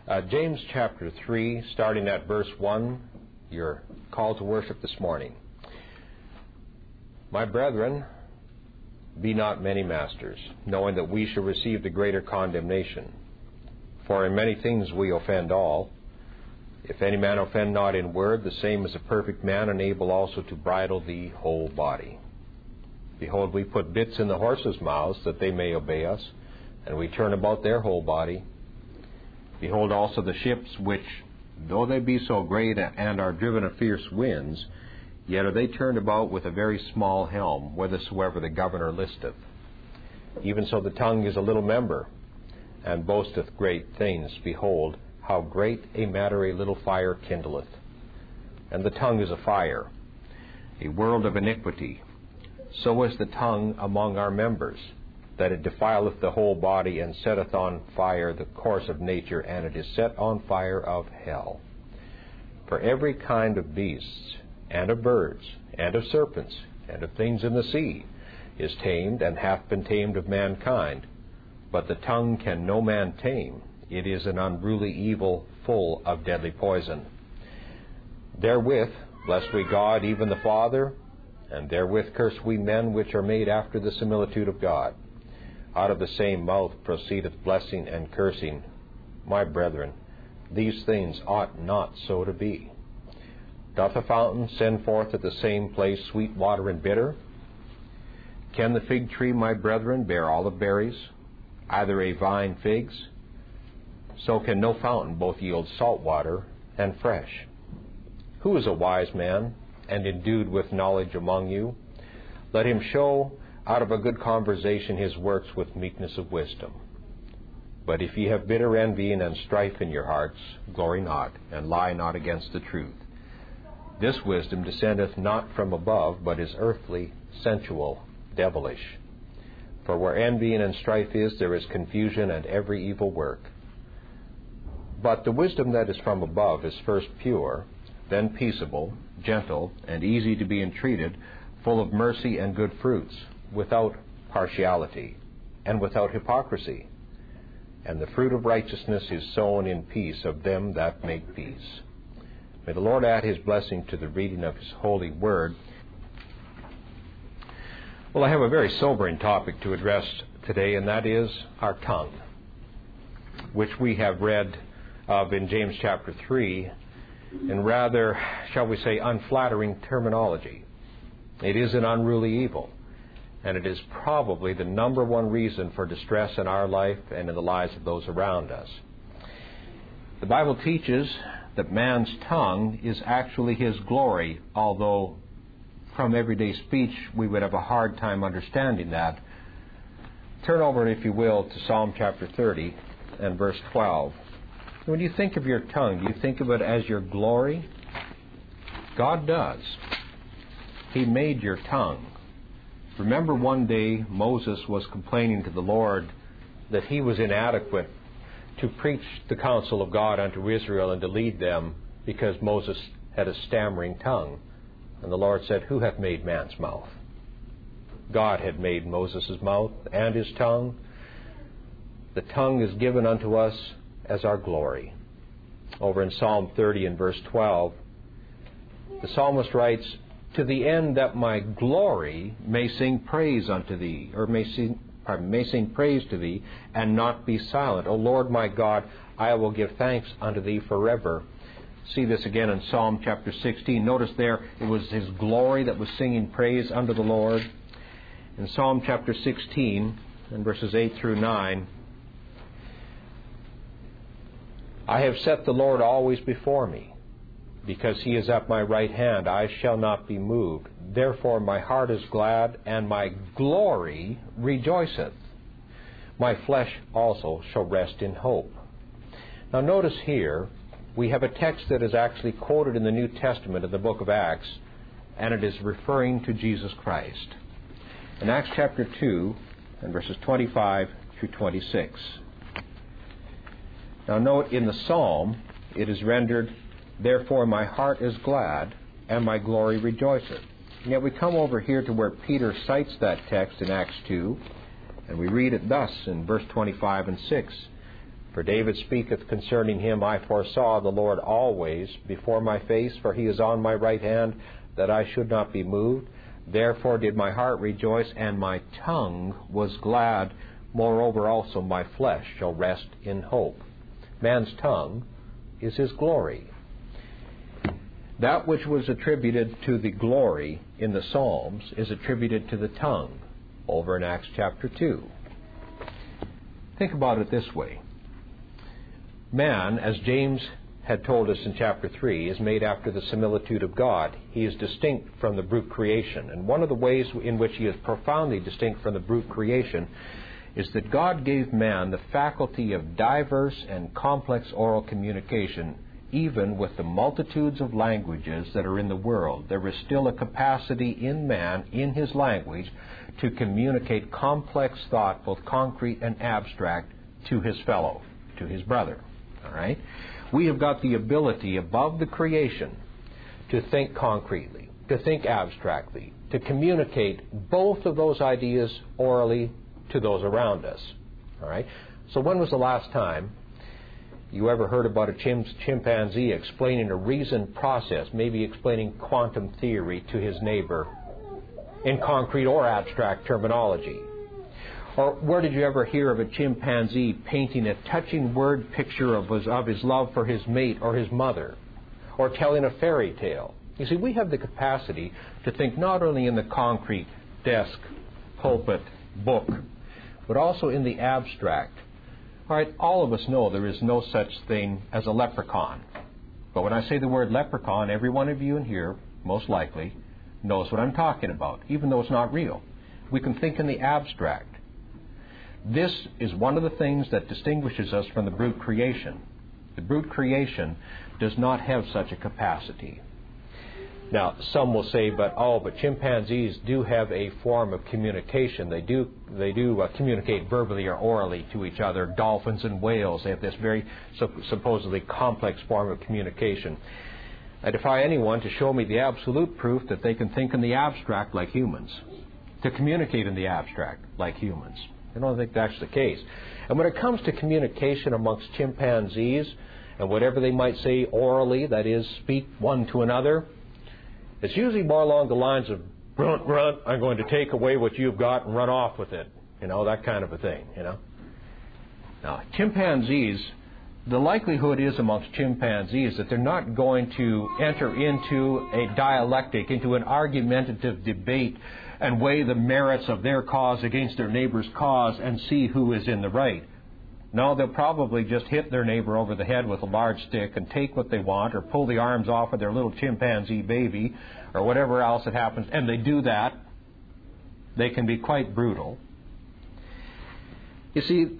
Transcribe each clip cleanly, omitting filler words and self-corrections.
James chapter 3, starting at verse 1, your call to worship this morning. My brethren, be not many masters, knowing that we shall receive the greater condemnation. For in many things we offend all. If any man offend not in word, the same is a perfect man, and able also to bridle the whole body. Behold, we put bits in the horses' mouths, that they may obey us, and we turn about their whole body. Behold also the ships, which, though they be so great and are driven of fierce winds, yet are they turned about with a very small helm, whithersoever the governor listeth. Even so the tongue is a little member, and boasteth great things. Behold, how great a matter a little fire kindleth. And the tongue is a fire, a world of iniquity. So is the tongue among our members, that it defileth the whole body, and setteth on fire the course of nature, and it is set on fire of hell. For every kind of beasts, and of birds, and of serpents, and of things in the sea, is tamed, and hath been tamed of mankind. But the tongue can no man tame. It is an unruly evil, full of deadly poison. Therewith bless we God, even the Father, and therewith curse we men which are made after the similitude of God. Out of the same mouth proceedeth blessing and cursing. My brethren, these things ought not so to be. Doth a fountain send forth at the same place sweet water and bitter? Can the fig tree, my brethren, bear olive berries, either a vine figs? So can no fountain both yield salt water and fresh. Who is a wise man, and endued with knowledge among you? Let him show out of a good conversation his works with meekness of wisdom. But if ye have bitter envying and strife in your hearts, glory not, and lie not against the truth. This wisdom descendeth not from above, but is earthly, sensual, devilish. For where envying and strife is, there is confusion and every evil work. But the wisdom that is from above is first pure, then peaceable, gentle, and easy to be entreated, full of mercy and good fruits, without partiality, and without hypocrisy. And the fruit of righteousness is sown in peace of them that make peace. May the Lord add His blessing to the reading of His holy word. Well, I have a very sobering topic to address today, and that is our tongue, which we have read of in James chapter 3, in rather, shall we say, unflattering terminology. It is an unruly evil, and it is probably the number one reason for distress in our life and in the lives of those around us. The Bible teaches that man's tongue is actually his glory, although from everyday speech we would have a hard time understanding that. Turn over, if you will, to Psalm chapter 30 and verse 12. When you think of your tongue, do you think of it as your glory? God does. He made your tongue. Remember one day Moses was complaining to the Lord that he was inadequate to preach the counsel of God unto Israel and to lead them because Moses had a stammering tongue. And the Lord said, Who hath made man's mouth? God had made Moses' mouth and his tongue. The tongue is given unto us as our glory. Over in Psalm 30 and verse 12, the psalmist writes, To the end that my glory may sing praise unto thee, or may sing praise to thee, and not be silent. O Lord my God, I will give thanks unto thee forever. See this again in Psalm chapter 16. Notice there, it was his glory that was singing praise unto the Lord. In Psalm chapter 16, and verses 8 through 9, I have set the Lord always before me. Because he is at my right hand, I shall not be moved. Therefore my heart is glad, and my glory rejoiceth. My flesh also shall rest in hope. Now notice here, we have a text that is actually quoted in the New Testament in the book of Acts, and it is referring to Jesus Christ. In Acts chapter 2, and verses 25 through 26. Now note, in the psalm, it is rendered, Therefore my heart is glad, and my glory rejoiceth. And yet we come over here to where Peter cites that text in Acts 2, and we read it thus in verse 25 and 6. For David speaketh concerning him, I foresaw the Lord always before my face, for he is on my right hand, that I should not be moved. Therefore did my heart rejoice, and my tongue was glad. Moreover also my flesh shall rest in hope. Man's tongue is his glory. That which was attributed to the glory in the Psalms is attributed to the tongue over in Acts chapter 2. Think about it this way. Man, as James had told us in chapter 3, is made after the similitude of God. He is distinct from the brute creation. And one of the ways in which he is profoundly distinct from the brute creation is that God gave man the faculty of diverse and complex oral communication. Even with the multitudes of languages that are in the world, there is still a capacity in man, in his language, to communicate complex thought, both concrete and abstract, to his fellow, to his brother. All right? We have got the ability above the creation to think concretely, to think abstractly, to communicate both of those ideas orally to those around us. All right? So when was the last time you ever heard about a chimpanzee explaining a reasoned process, maybe explaining quantum theory to his neighbor in concrete or abstract terminology? Or where did you ever hear of a chimpanzee painting a touching word picture of his love for his mate or his mother, or telling a fairy tale? You see, we have the capacity to think not only in the concrete, desk, pulpit, book, but also in the abstract. All right, all of us know there is no such thing as a leprechaun. But when I say the word leprechaun, every one of you in here, most likely, knows what I'm talking about, even though it's not real. We can think in the abstract. This is one of the things that distinguishes us from the brute creation. The brute creation does not have such a capacity. Now, some will say, but chimpanzees do have a form of communication. They do communicate verbally or orally to each other. Dolphins and whales, they have this very supposedly complex form of communication. I defy anyone to show me the absolute proof that they can think in the abstract like humans, to communicate in the abstract like humans. I don't think that's the case. And when it comes to communication amongst chimpanzees, and whatever they might say orally, that is, speak one to another, it's usually more along the lines of, grunt, grunt, I'm going to take away what you've got and run off with it. That kind of a thing, Now, chimpanzees, the likelihood is amongst chimpanzees that they're not going to enter into a dialectic, into an argumentative debate and weigh the merits of their cause against their neighbor's cause and see who is in the right. No, they'll probably just hit their neighbor over the head with a large stick and take what they want, or pull the arms off of their little chimpanzee baby, or whatever else it happens. And they do that. They can be quite brutal. You see,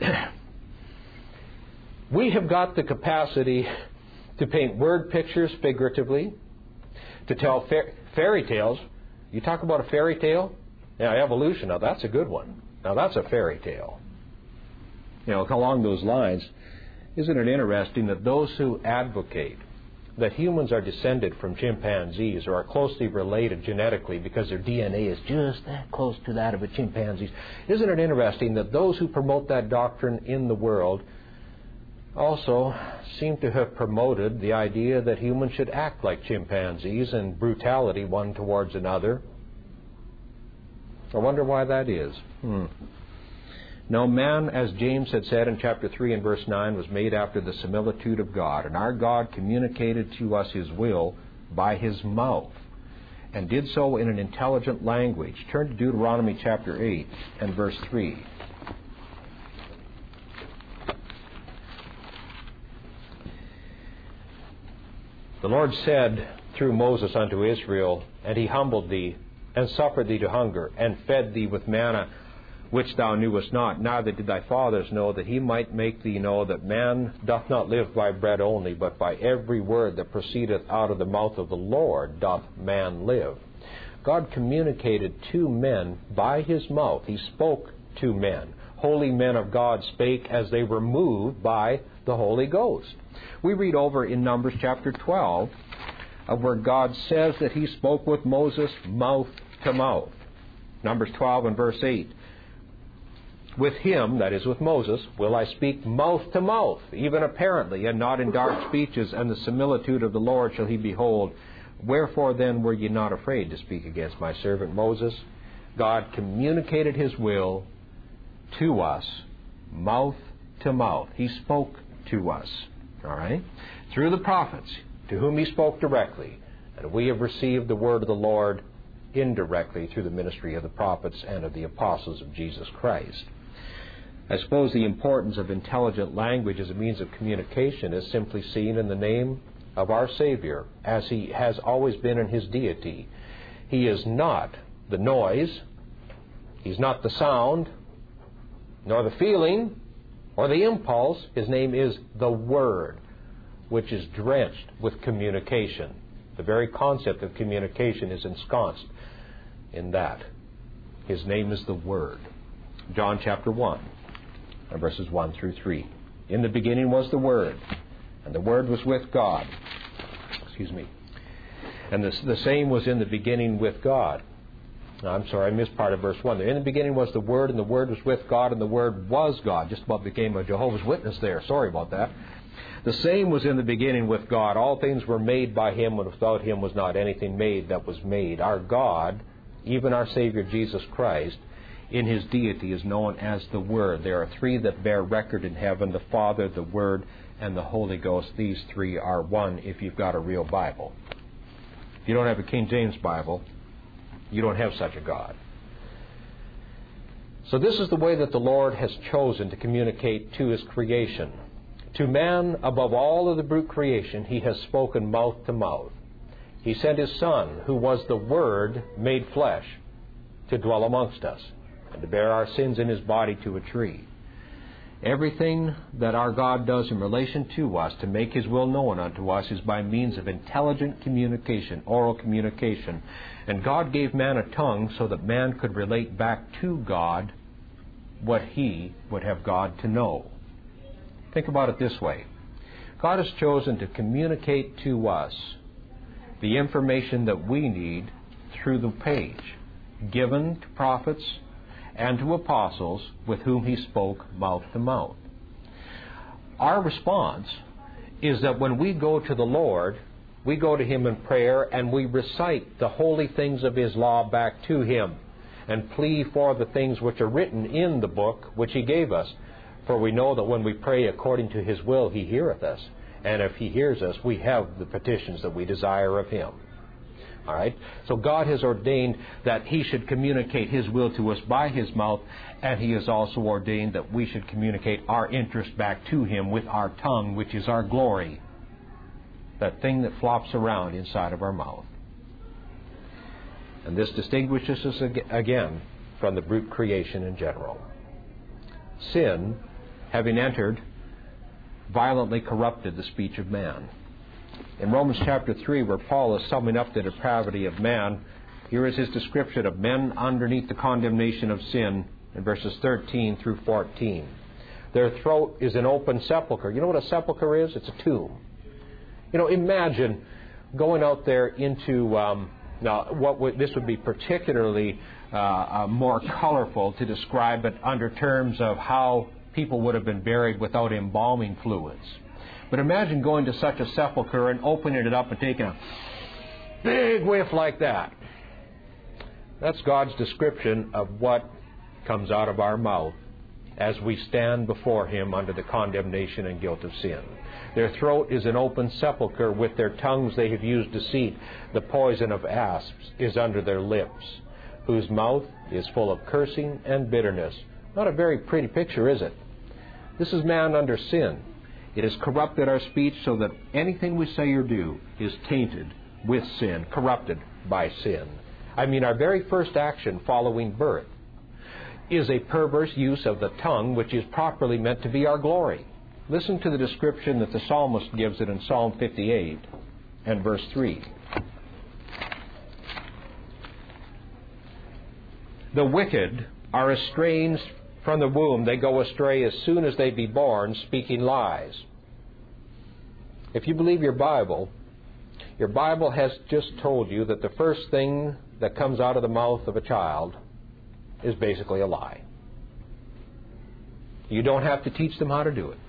we have got the capacity to paint word pictures figuratively, to tell fairy tales. You talk about a fairy tale? Yeah, evolution. Now, that's a good one. Now, that's a fairy tale. Along those lines, isn't it interesting that those who advocate that humans are descended from chimpanzees or are closely related genetically because their DNA is just that close to that of a chimpanzee's, isn't it interesting that those who promote that doctrine in the world also seem to have promoted the idea that humans should act like chimpanzees in brutality one towards another? I wonder why that is. No, man, as James had said in chapter 3 and verse 9, was made after the similitude of God. And our God communicated to us His will by His mouth, and did so in an intelligent language. Turn to Deuteronomy chapter 8 and verse 3. The Lord said through Moses unto Israel, And He humbled thee, and suffered thee to hunger, and fed thee with manna, which thou knewest not, neither did thy fathers know, that He might make thee know that man doth not live by bread only, but by every word that proceedeth out of the mouth of the Lord doth man live. God communicated to men by His mouth. He spoke to men. Holy men of God spake as they were moved by the Holy Ghost. We read over in Numbers chapter 12 of where God says that He spoke with Moses mouth to mouth. Numbers 12 and verse 8. With him, that is with Moses, will I speak mouth to mouth, even apparently, and not in dark speeches, and the similitude of the Lord shall he behold. Wherefore then were ye not afraid to speak against my servant Moses? God communicated his will to us, mouth to mouth. He spoke to us, all right, through the prophets, to whom he spoke directly. And we have received the word of the Lord indirectly through the ministry of the prophets and of the apostles of Jesus Christ. I suppose the importance of intelligent language as a means of communication is simply seen in the name of our Savior, as he has always been in his deity. He is not the noise, he's not the sound, nor the feeling, or the impulse. His name is the Word, which is drenched with communication. The very concept of communication is ensconced in that. His name is the Word. John chapter 1, verses 1 through 3. In the beginning was the Word, and the Word was with God. And the same was in the beginning with God. No, I'm sorry, I missed part of verse 1 there. In the beginning was the Word, and the Word was with God, and the Word was God. Just about became a Jehovah's Witness there. Sorry about that. The same was in the beginning with God. All things were made by him, and without him was not anything made that was made. Our God, even our Savior Jesus Christ, in his deity is known as the Word. There are three that bear record in heaven: the Father, the Word, and the Holy Ghost. These three are one if you've got a real Bible. If you don't have a King James Bible, you don't have such a God. So this is the way that the Lord has chosen to communicate to his creation. To man, above all of the brute creation, he has spoken mouth to mouth. He sent his Son, who was the Word made flesh, to dwell amongst us and to bear our sins in his body to a tree. Everything that our God does in relation to us to make his will known unto us is by means of intelligent communication, oral communication. And God gave man a tongue so that man could relate back to God what he would have God to know. Think about it this way. God has chosen to communicate to us the information that we need through the page, given to prophets and to apostles with whom he spoke mouth to mouth. Our response is that when we go to the Lord, we go to him in prayer and we recite the holy things of his law back to him and plead for the things which are written in the book which he gave us. For we know that when we pray according to his will, he heareth us. And if he hears us, we have the petitions that we desire of him. All right? So God has ordained that he should communicate his will to us by his mouth, and he has also ordained that we should communicate our interest back to him with our tongue, which is our glory, that thing that flops around inside of our mouth. And this distinguishes us again from the brute creation in general. Sin, having entered, violently corrupted the speech of man. In Romans chapter 3, where Paul is summing up the depravity of man, here is his description of men underneath the condemnation of sin in verses 13 through 14. Their throat is an open sepulchre. You know what a sepulchre is? It's a tomb. You know, imagine going out there into, this would be particularly more colorful to describe it under terms of how people would have been buried without embalming fluids. But imagine going to such a sepulchre and opening it up and taking a big whiff like that. That's God's description of what comes out of our mouth as we stand before him under the condemnation and guilt of sin. Their throat is an open sepulchre. With their tongues they have used deceit. The poison of asps is under their lips, whose mouth is full of cursing and bitterness. Not a very pretty picture, is it? This is man under sin. It has corrupted our speech so that anything we say or do is tainted with sin, corrupted by sin. I mean, our very first action following birth is a perverse use of the tongue, which is properly meant to be our glory. Listen to the description that the psalmist gives it in Psalm 58 and verse 3. The wicked are estranged from the womb. They go astray as soon as they be born, speaking lies. If you believe your Bible has just told you that the first thing that comes out of the mouth of a child is basically a lie. You don't have to teach them how to do it.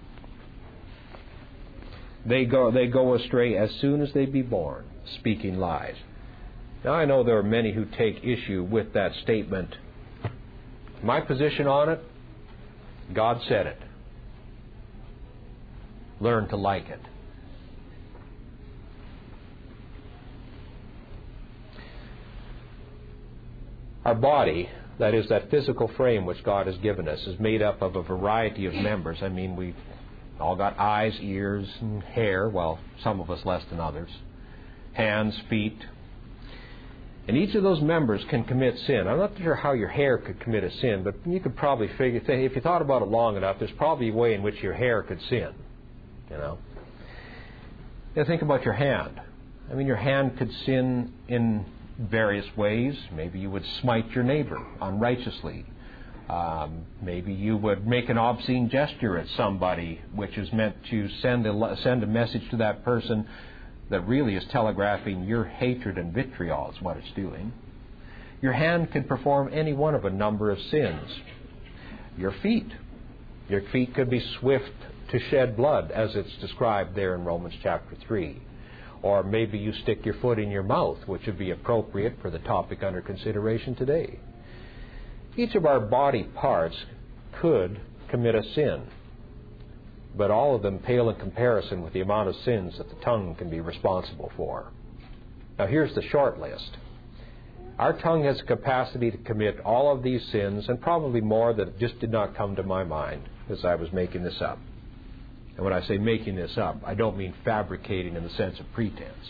They go astray as soon as they be born, speaking lies. Now, I know there are many who take issue with that statement. My position on it, God said it. Learn to like it. Our body, that is, that physical frame which God has given us, is made up of a variety of members. I mean, we've all got eyes, ears, and hair. Well, some of us less than others. Hands, feet. And each of those members can commit sin. I'm not sure how your hair could commit a sin, but you could probably figure, if you thought about it long enough, there's probably a way in which your hair could sin. Now think about your hand. I mean, your hand could sin in various ways. Maybe you would smite your neighbor unrighteously. Maybe you would make an obscene gesture at somebody, which is meant to send a message to that person that really is telegraphing your hatred and vitriol is what it's doing. Your hand could perform any one of a number of sins. Your feet could be swift to shed blood, as it's described there in Romans chapter 3. Or maybe you stick your foot in your mouth, which would be appropriate for the topic under consideration today. Each of our body parts could commit a sin, but all of them pale in comparison with the amount of sins that the tongue can be responsible for. Now, here's the short list. Our tongue has a capacity to commit all of these sins, and probably more that just did not come to my mind as I was making this up. And when I say making this up, I don't mean fabricating in the sense of pretense.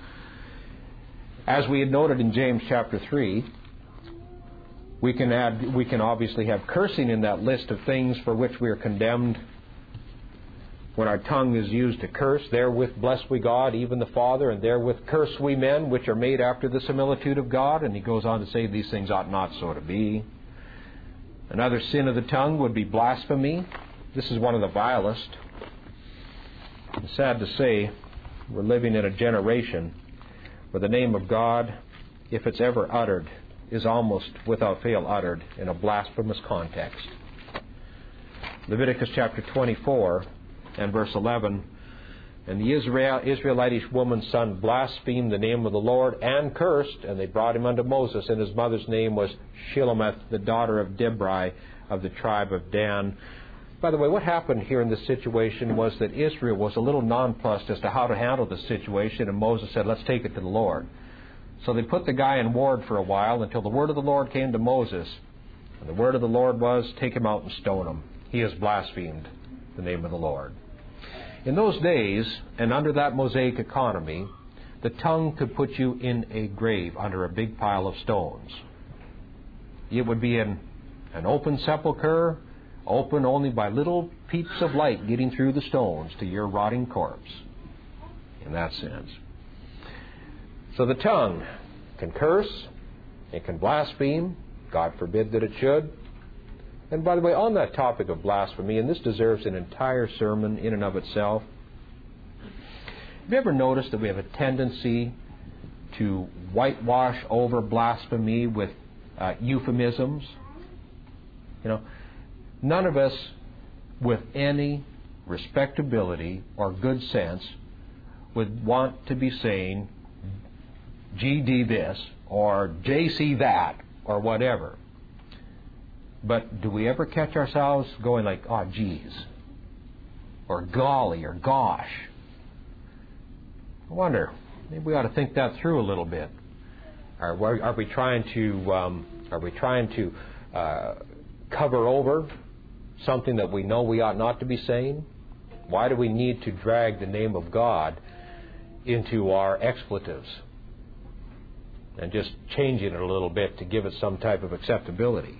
As we had noted in James chapter 3, we can obviously have cursing in that list of things for which we are condemned. When our tongue is used to curse, therewith bless we God, even the Father, and therewith curse we men, which are made after the similitude of God. And he goes on to say these things ought not so to be. Another sin of the tongue would be blasphemy. This is one of the vilest. It's sad to say, we're living in a generation where the name of God, if it's ever uttered, is almost without fail uttered in a blasphemous context. Leviticus chapter 24 and verse 11, and the Israelitish woman's son blasphemed the name of the Lord and cursed, and they brought him unto Moses, and his mother's name was Shelomith, the daughter of Dibri of the tribe of Dan. By the way, what happened here in this situation was that Israel was a little nonplussed as to how to handle the situation, and Moses said, let's take it to the Lord. So they put the guy in ward for a while until the word of the Lord came to Moses. And the word of the Lord was, take him out and stone him. He has blasphemed the name of the Lord. In those days, and under that Mosaic economy, the tongue could put you in a grave under a big pile of stones. It would be an open sepulcher, open only by little peeps of light getting through the stones to your rotting corpse, in that sense. So the tongue can curse, it can blaspheme, God forbid that it should. And by the way, on that topic of blasphemy, and this deserves an entire sermon in and of itself, have you ever noticed that we have a tendency to whitewash over blasphemy with euphemisms? None of us with any respectability or good sense would want to be saying GD this or JC that or whatever. But do we ever catch ourselves going like, oh, geez, or golly, or gosh? I wonder, maybe we ought to think that through a little bit. Are we trying to cover over something that we know we ought not to be saying? Why do we need to drag the name of God into our expletives and just changing it a little bit to give it some type of acceptability?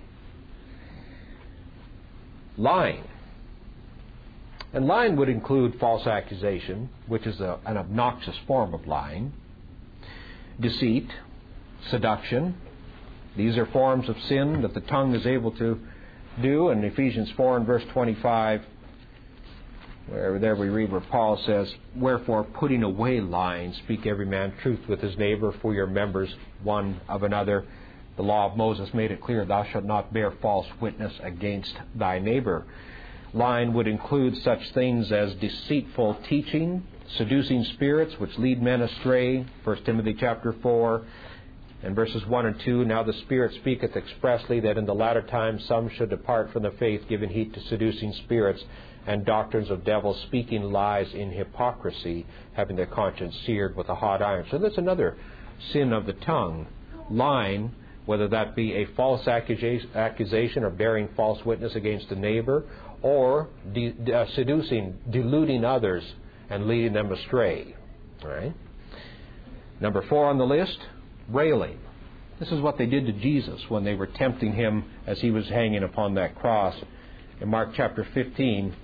Lying. And lying would include false accusation, which is an obnoxious form of lying, deceit, seduction. These are forms of sin that the tongue is able to do. In Ephesians 4 and verse 25, there we read where Paul says, wherefore, putting away lying, speak every man truth with his neighbor, for your members one of another. The law of Moses made it clear, thou shalt not bear false witness against thy neighbor. Lying would include such things as deceitful teaching, seducing spirits which lead men astray, 1 Timothy chapter 4 and verses 1 and 2. Now the Spirit speaketh expressly that in the latter times some should depart from the faith, giving heed to seducing spirits and doctrines of devils, speaking lies in hypocrisy, having their conscience seared with a hot iron. So that's another sin of the tongue. Lying, whether that be a false accusation or bearing false witness against a neighbor, or seducing, deluding others and leading them astray. All right. Number 4 on the list, railing. This is what they did to Jesus when they were tempting him as he was hanging upon that cross. In Mark chapter 15,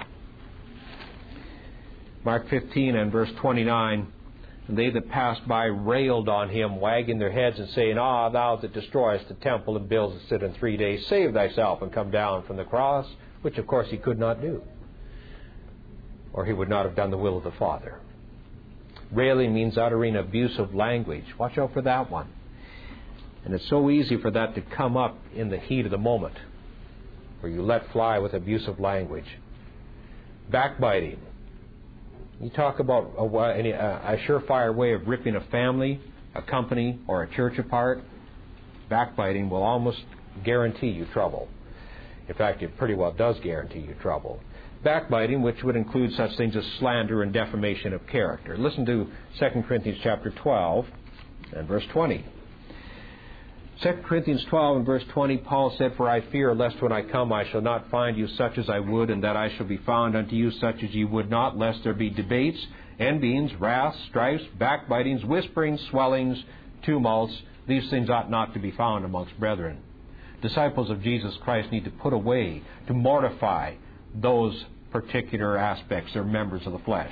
Mark 15 and verse 29, and they that passed by railed on him, wagging their heads and saying, Ah, thou that destroyest the temple and buildest it in 3 days, save thyself and come down from the cross, which of course he could not do, or he would not have done the will of the Father. Railing means uttering abusive language. Watch out for that one. And it's so easy for that to come up in the heat of the moment, where you let fly with abusive language. Backbiting. You talk about a surefire way of ripping a family, a company, or a church apart. Backbiting will almost guarantee you trouble. In fact, it pretty well does guarantee you trouble. Backbiting, which would include such things as slander and defamation of character. Listen to 2 Corinthians chapter 12 and verse 20. 2 Corinthians 12 and verse 20, Paul said, For I fear lest when I come I shall not find you such as I would, and that I shall be found unto you such as ye would not, lest there be debates, envyings, wraths, strifes, backbitings, whisperings, swellings, tumults. These things ought not to be found amongst brethren. Disciples of Jesus Christ need to put away, to mortify those particular aspects or members of the flesh.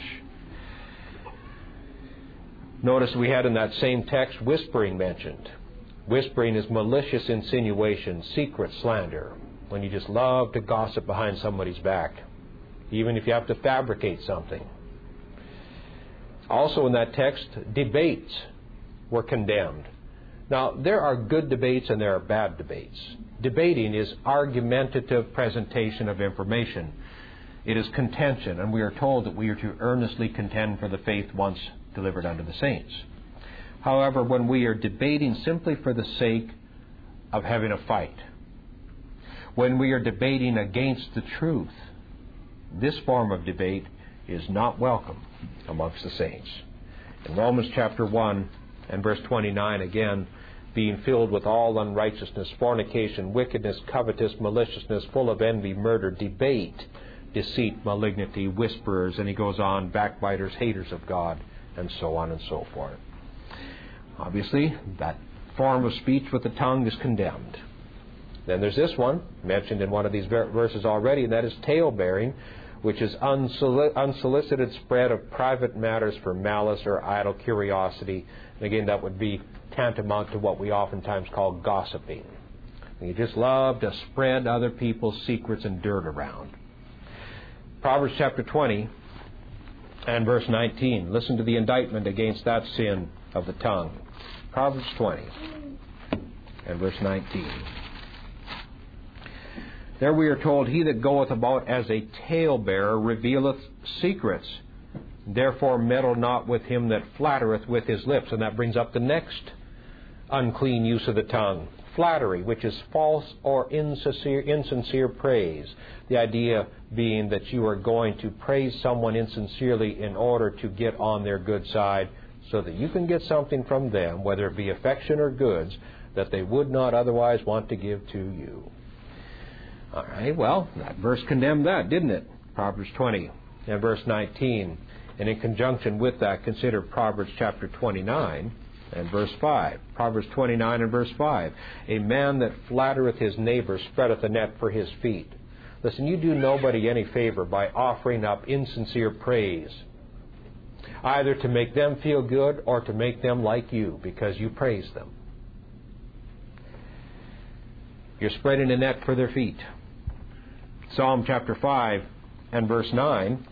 Notice we had in that same text whispering mentioned. Whispering is malicious insinuation, secret slander, when you just love to gossip behind somebody's back, even if you have to fabricate something. Also in that text, debates were condemned. Now, there are good debates and there are bad debates. Debating is argumentative presentation of information. It is contention, and we are told that we are to earnestly contend for the faith once delivered unto the saints. However, when we are debating simply for the sake of having a fight, when we are debating against the truth, this form of debate is not welcome amongst the saints. In Romans chapter 1 and verse 29 again, being filled with all unrighteousness, fornication, wickedness, covetous, maliciousness, full of envy, murder, debate, deceit, malignity, whisperers, and he goes on, backbiters, haters of God, and so on and so forth. Obviously, that form of speech with the tongue is condemned. Then there's this one, mentioned in one of these verses already, and that is tale-bearing, which is unsolicited spread of private matters for malice or idle curiosity. And again, that would be tantamount to what we oftentimes call gossiping. You just love to spread other people's secrets and dirt around. Proverbs chapter 20 and verse 19. Listen to the indictment against that sin of the tongue. Proverbs 20 and verse 19. There we are told, He that goeth about as a talebearer revealeth secrets. Therefore meddle not with him that flattereth with his lips. And that brings up the next unclean use of the tongue. Flattery, which is false or insincere praise. The idea being that you are going to praise someone insincerely in order to get on their good side, so that you can get something from them, whether it be affection or goods, that they would not otherwise want to give to you. All right, well, that verse condemned that, didn't it? Proverbs 20 and verse 19. And in conjunction with that, consider Proverbs chapter 29 and verse 5. Proverbs 29 and verse 5. A man that flattereth his neighbor spreadeth a net for his feet. Listen, you do nobody any favor by offering up insincere praise, either to make them feel good or to make them like you because you praise them. You're spreading a net for their feet. Psalm chapter 5 and verse 9.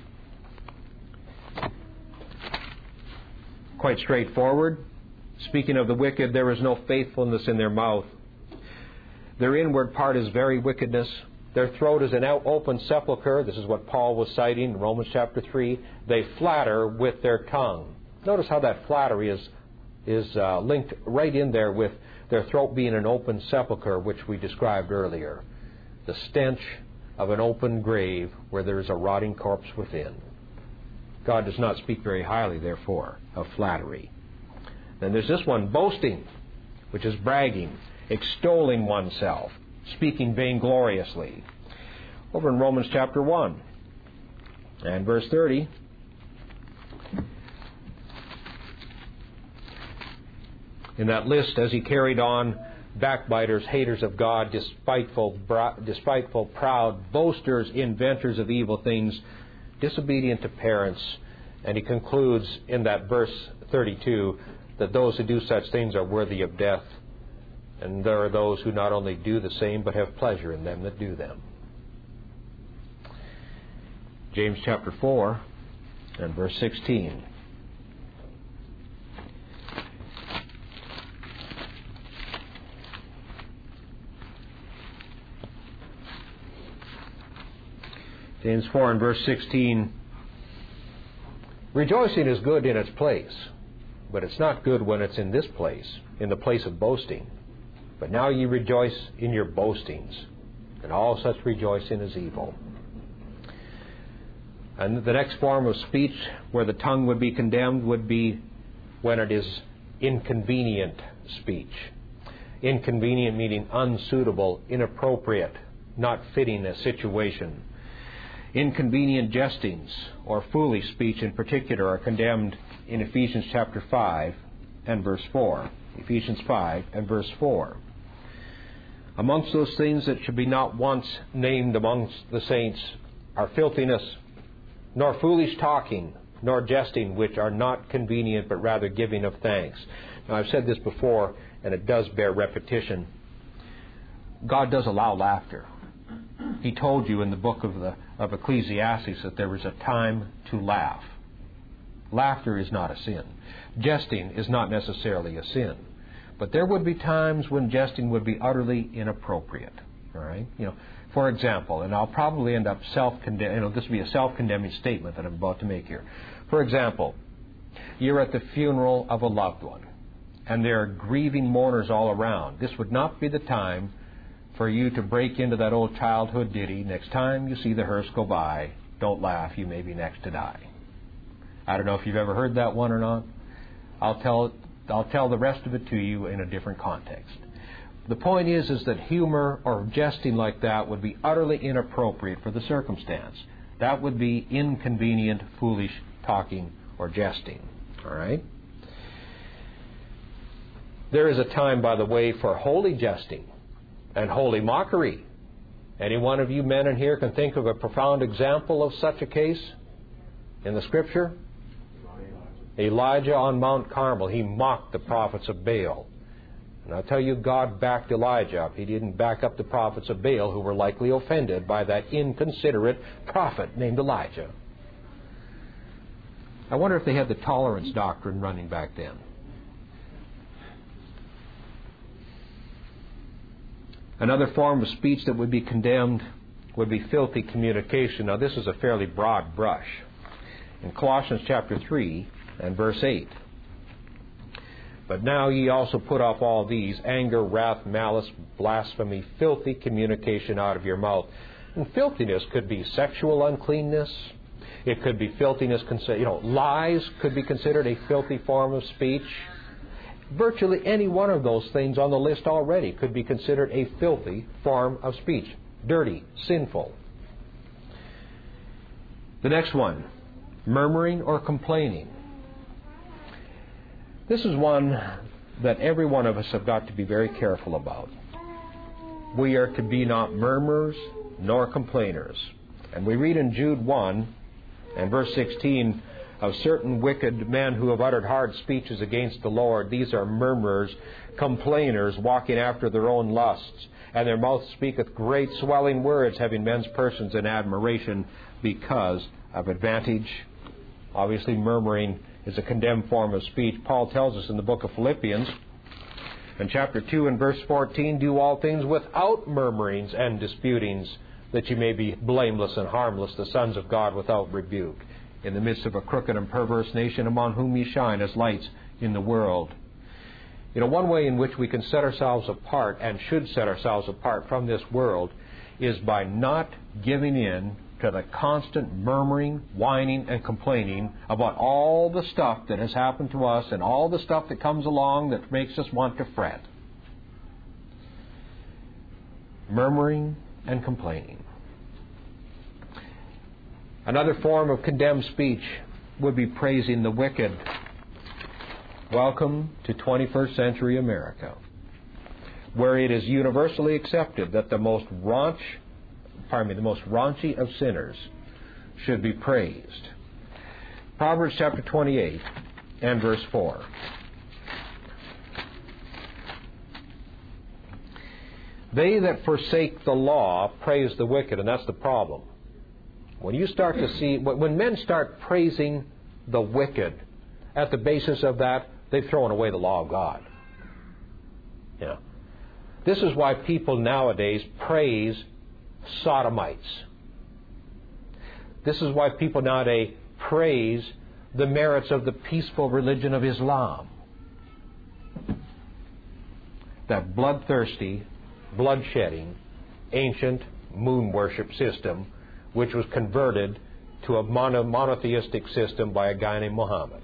Quite straightforward. Speaking of the wicked, there is no faithfulness in their mouth. Their inward part is very wickedness. Their throat is an open sepulchre. This is what Paul was citing in Romans chapter 3. They flatter with their tongue. Notice how that flattery is linked right in there with their throat being an open sepulchre, which we described earlier. The stench of an open grave where there is a rotting corpse within. God does not speak very highly, therefore, of flattery. Then there's this one, boasting, which is bragging, extolling oneself, speaking vaingloriously. Over in Romans chapter 1 and verse 30, in that list, as he carried on, backbiters, haters of God, despiteful, proud, boasters, inventors of evil things, disobedient to parents. And he concludes in that verse 32 that those who do such things are worthy of death. And there are those who not only do the same, but have pleasure in them that do them. James chapter 4 and verse 16. James 4 and verse 16. Rejoicing is good in its place, but it's not good when it's in this place, in the place of boasting. But now ye rejoice in your boastings, and all such rejoicing is evil. And the next form of speech where the tongue would be condemned would be when it is inconvenient speech. Inconvenient meaning unsuitable, inappropriate, not fitting a situation. Inconvenient jestings or foolish speech in particular are condemned in Ephesians chapter 5 and verse 4. Ephesians 5 and verse 4. Amongst those things that should be not once named amongst the saints are filthiness, nor foolish talking, nor jesting, which are not convenient, but rather giving of thanks. Now, I've said this before, and it does bear repetition. God does allow laughter. He told you in the book of Ecclesiastes that there is a time to laugh. Laughter is not a sin. Jesting is not necessarily a sin. But there would be times when jesting would be utterly inappropriate. All right? For example, and I'll probably end up self-condemning, this will be a self-condemning statement that I'm about to make here. For example, you're at the funeral of a loved one, and there are grieving mourners all around. This would not be the time for you to break into that old childhood ditty, next time you see the hearse go by, don't laugh, you may be next to die. I don't know if you've ever heard that one or not. I'll tell the rest of it to you in a different context. The point is that humor or jesting like that would be utterly inappropriate for the circumstance. That would be inconvenient, foolish talking or jesting. All right? There is a time, by the way, for holy jesting and holy mockery. Any one of you men in here can think of a profound example of such a case in the Scripture? Elijah on Mount Carmel. He mocked the prophets of Baal. And I'll tell you, God backed Elijah up. He didn't back up the prophets of Baal, who were likely offended by that inconsiderate prophet named Elijah. I wonder if they had the tolerance doctrine running back then. Another form of speech that would be condemned would be filthy communication. Now, this is a fairly broad brush. In Colossians chapter 3 and verse 8, but now ye also put off all these, anger, wrath, malice, blasphemy, filthy communication out of your mouth. And filthiness could be sexual uncleanness. It could be filthiness, lies could be considered a filthy form of speech. Virtually any one of those things on the list already could be considered a filthy form of speech. Dirty, sinful. The next one, murmuring or complaining. This is one that every one of us have got to be very careful about. We are to be not murmurers nor complainers. And we read in Jude 1 and verse 16 of certain wicked men who have uttered hard speeches against the Lord. These are murmurers, complainers, walking after their own lusts. And their mouth speaketh great swelling words, having men's persons in admiration because of advantage. Obviously, murmuring is a condemned form of speech. Paul tells us in the book of Philippians, in chapter 2 and verse 14, do all things without murmurings and disputings, that you may be blameless and harmless, the sons of God without rebuke, in the midst of a crooked and perverse nation, among whom ye shine as lights in the world. You know, one way in which we can set ourselves apart, and should set ourselves apart from this world, is by not giving in to the constant murmuring, whining, and complaining about all the stuff that has happened to us and all the stuff that comes along that makes us want to fret. Murmuring and complaining. Another form of condemned speech would be praising the wicked. Welcome to 21st century America, where it is universally accepted that the most raunchy of sinners should be praised. Proverbs chapter 28 and verse 4. They that forsake the law praise the wicked, and that's the problem. When you start to see, when men start praising the wicked, at the basis of that, they've thrown away the law of God. Yeah. This is why people nowadays praise sodomites. This is why people nowadays praise the merits of the peaceful religion of Islam. That bloodthirsty, bloodshedding, ancient moon worship system, which was converted to a monotheistic system by a guy named Muhammad.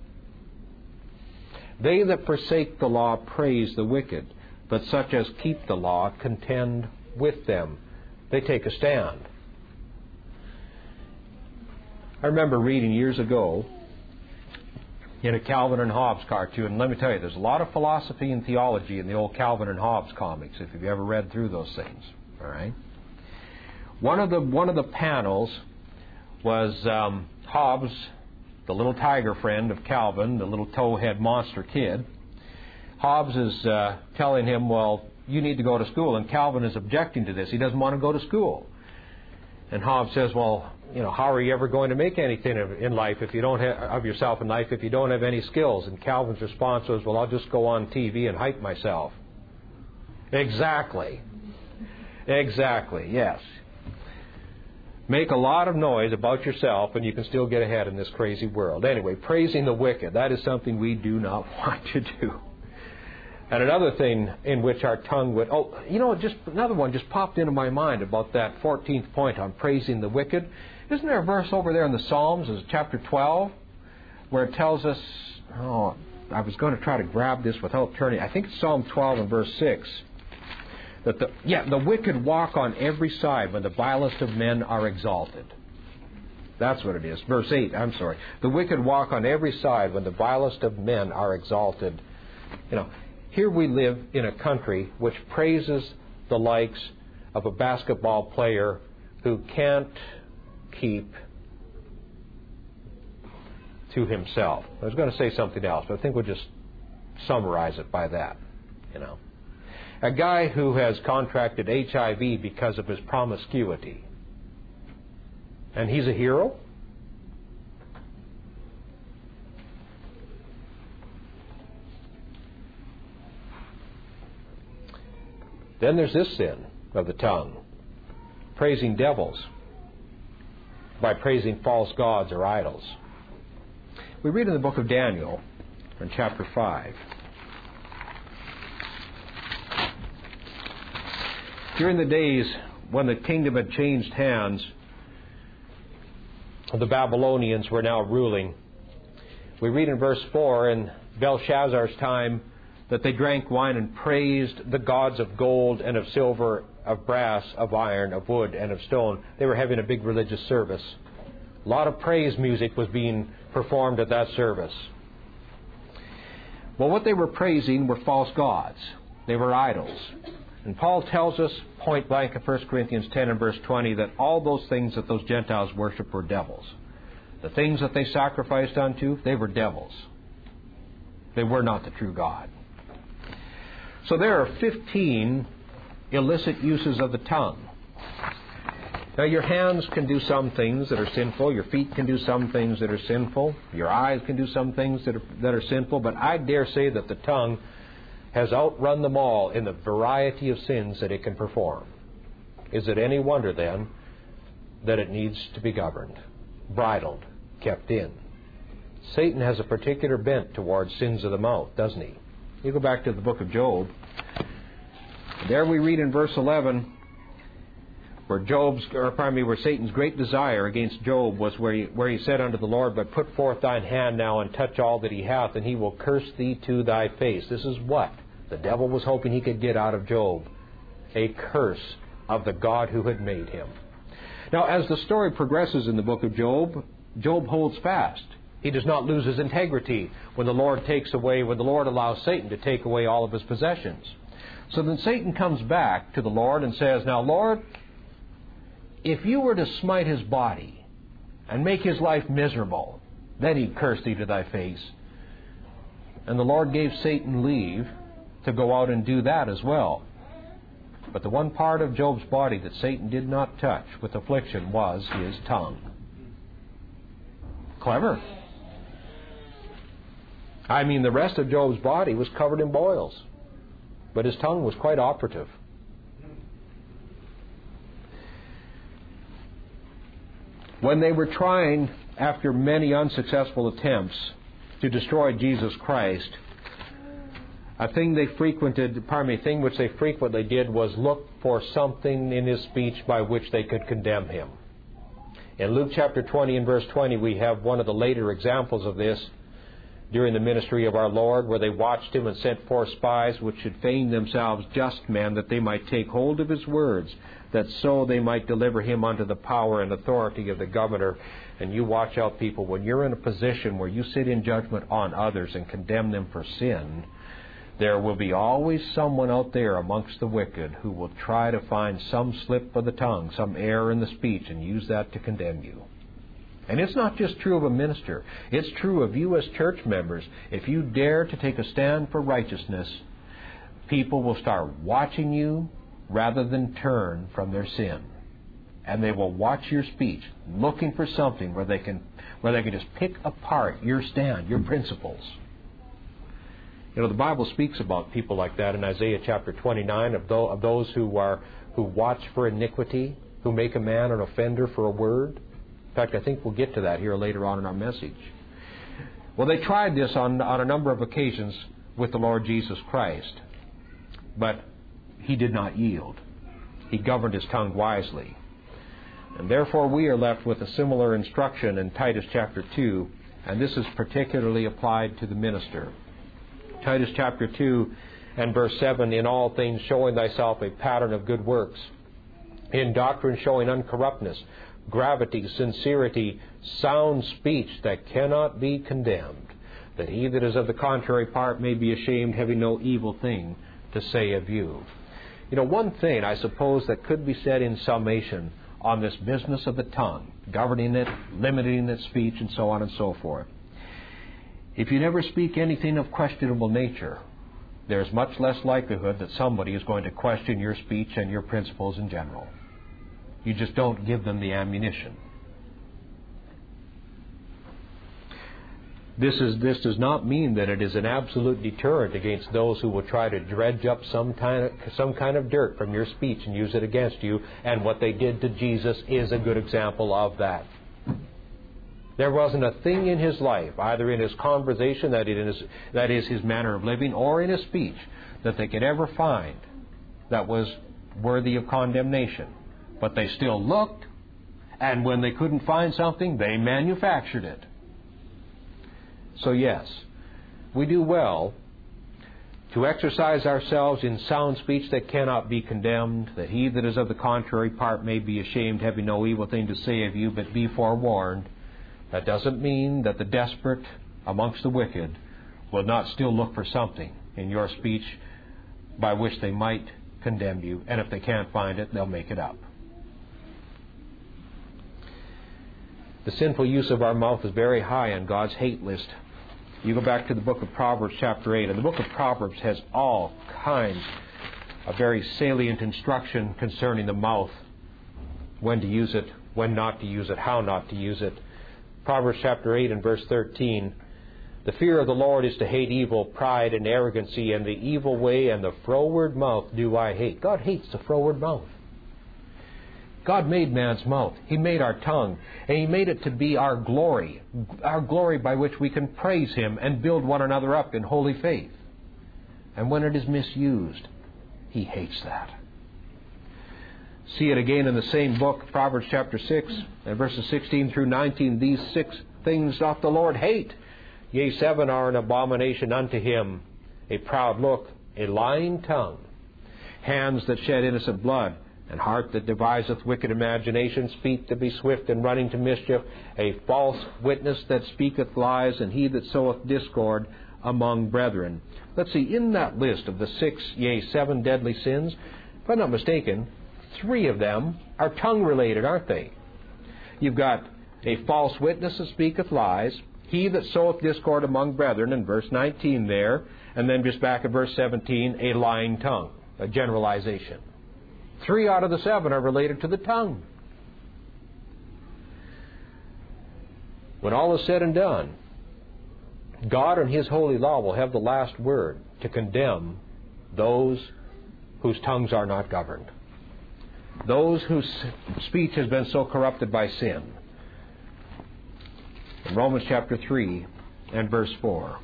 They that forsake the law praise the wicked, but such as keep the law contend with them. They take a stand. I remember reading years ago in a Calvin and Hobbes cartoon, and let me tell you, there's a lot of philosophy and theology in the old Calvin and Hobbes comics, if you've ever read through those things. All right. One of the panels was Hobbes, the little tiger friend of Calvin, the little towhead monster kid. Hobbes is telling him, well, you need to go to school, and Calvin is objecting to this. He doesn't want to go to school. And Hobbes says, well, you know, how are you ever going to make anything in life if you don't have of yourself in life if you don't have any skills? And Calvin's response was, well, I'll just go on TV and hype myself. Exactly. Exactly, yes. Make a lot of noise about yourself and you can still get ahead in this crazy world. Anyway, praising the wicked, that is something we do not want to do. And another thing in which our tongue would... Oh, you know, just another one just popped into my mind about that 14th point on praising the wicked. Isn't there a verse over there in the Psalms, it's chapter 12, where it tells us... Oh, I was going to try to grab this without turning. I think it's Psalm 12 and verse 6. That the wicked walk on every side when the vilest of men are exalted. That's what it is. Verse 8, I'm sorry. The wicked walk on every side when the vilest of men are exalted. You know, here we live in a country which praises the likes of a basketball player who can't keep to himself. I was going to say something else, but I think we'll just summarize it by that. You know, a guy who has contracted HIV because of his promiscuity, and he's a hero? Then there's this sin of the tongue, praising devils by praising false gods or idols. We read in the book of Daniel in chapter 5. During the days when the kingdom had changed hands, the Babylonians were now ruling. We read in verse 4, in Belshazzar's time, that they drank wine and praised the gods of gold and of silver, of brass, of iron, of wood, and of stone. They were having a big religious service. A lot of praise music was being performed at that service. Well, what they were praising were false gods. They were idols. And Paul tells us point blank in 1 Corinthians 10 and verse 20 that all those things that those Gentiles worship were devils. The things that they sacrificed unto, they were devils. They were not the true God. So there are 15 illicit uses of the tongue. Now, your hands can do some things that are sinful. Your feet can do some things that are sinful. Your eyes can do some things that are sinful. But I dare say that the tongue has outrun them all in the variety of sins that it can perform. Is it any wonder, then, that it needs to be governed, bridled, kept in? Satan has a particular bent towards sins of the mouth, doesn't he? You go back to the book of Job. There we read in verse 11 where Satan's great desire against Job was where he said unto the Lord, But put forth thine hand now and touch all that he hath, and he will curse thee to thy face. This is what the devil was hoping he could get out of Job. A curse of the God who had made him. Now, as the story progresses in the book of Job, Job holds fast. He does not lose his integrity when the Lord allows Satan to take away all of his possessions. So then Satan comes back to the Lord and says, Now, Lord, if you were to smite his body and make his life miserable, then he'd curse thee to thy face. And the Lord gave Satan leave to go out and do that as well. But the one part of Job's body that Satan did not touch with affliction was his tongue. Clever. I mean, the rest of Job's body was covered in boils, but his tongue was quite operative. When they were trying, after many unsuccessful attempts, to destroy Jesus Christ, a thing which they frequently did was look for something in his speech by which they could condemn him. In Luke chapter 20 and verse 20, we have one of the later examples of this during the ministry of our Lord, where they watched him and sent forth spies which should feign themselves just men, that they might take hold of his words, that so they might deliver him unto the power and authority of the governor. And you watch out, people, when you're in a position where you sit in judgment on others and condemn them for sin, there will be always someone out there amongst the wicked who will try to find some slip of the tongue, some error in the speech, and use that to condemn you. And it's not just true of a minister. It's true of you as church members. If you dare to take a stand for righteousness, people will start watching you rather than turn from their sin. And they will watch your speech, looking for something where they can just pick apart your stand, your principles. You know, the Bible speaks about people like that in Isaiah chapter 29, of those who watch for iniquity, who make a man an offender for a word. In fact, I think we'll get to that here later on in our message. Well, they tried this on a number of occasions with the Lord Jesus Christ, but he did not yield. He governed his tongue wisely. And therefore we are left with a similar instruction in Titus chapter 2, and this is particularly applied to the minister. Titus chapter 2 and verse 7, In all things showing thyself a pattern of good works, in doctrine showing uncorruptness, gravity, sincerity, sound speech that cannot be condemned, that he that is of the contrary part may be ashamed, having no evil thing to say of you. You know, one thing, I suppose, that could be said in summation on this business of the tongue, governing it, limiting its speech, and so on and so forth. If you never speak anything of questionable nature, there's much less likelihood that somebody is going to question your speech and your principles in general. You just don't give them the ammunition. This does not mean that it is an absolute deterrent against those who will try to dredge up some kind of dirt from your speech and use it against you, and what they did to Jesus is a good example of that. There wasn't a thing in his life, either in his conversation, that is his manner of living, or in his speech, that they could ever find that was worthy of condemnation. But they still looked, and when they couldn't find something, they manufactured it. So yes, we do well to exercise ourselves in sound speech that cannot be condemned, that he that is of the contrary part may be ashamed, having no evil thing to say of you, but be forewarned. That doesn't mean that the desperate amongst the wicked will not still look for something in your speech by which they might condemn you, and if they can't find it, they'll make it up. The sinful use of our mouth is very high on God's hate list. You go back to the book of Proverbs chapter 8, and the book of Proverbs has all kinds of very salient instruction concerning the mouth, when to use it, when not to use it, how not to use it. Proverbs chapter 8 and verse 13, The fear of the Lord is to hate evil, pride and arrogancy, and the evil way and the froward mouth do I hate. God hates the froward mouth. God made man's mouth. He made our tongue. And He made it to be our glory by which we can praise Him and build one another up in holy faith. And when it is misused, He hates that. See it again in the same book, Proverbs chapter 6, and verses 16 through 19. These 6 things doth the Lord hate. Yea, 7 are an abomination unto Him: a proud look, a lying tongue, hands that shed innocent blood, and heart that deviseth wicked imaginations, feet that be swift in running to mischief, a false witness that speaketh lies, and he that soweth discord among brethren. Let's see, in that list of the 6, yea, 7 deadly sins, if I'm not mistaken, 3 of them are tongue-related, aren't they? You've got a false witness that speaketh lies, he that soweth discord among brethren, in verse 19 there, and then just back at verse 17, a lying tongue, a generalization. 3 out of the 7 are related to the tongue. When all is said and done, God and His holy law will have the last word to condemn those whose tongues are not governed, those whose speech has been so corrupted by sin. In Romans chapter 3 and verse 4,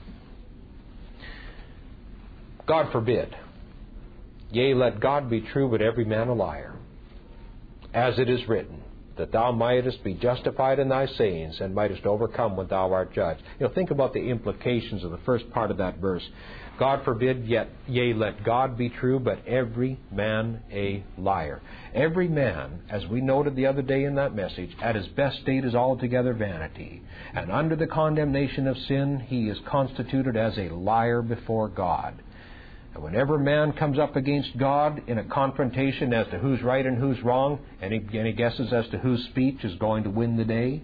God forbid, yea, let God be true, but every man a liar. As it is written, that thou mightest be justified in thy sayings, and mightest overcome when thou art judged. Think about the implications of the first part of that verse. God forbid, yea, let God be true, but every man a liar. Every man, as we noted the other day in that message, at his best state is altogether vanity. And under the condemnation of sin, he is constituted as a liar before God. And whenever man comes up against God in a confrontation as to who's right and who's wrong, any guesses as to whose speech is going to win the day?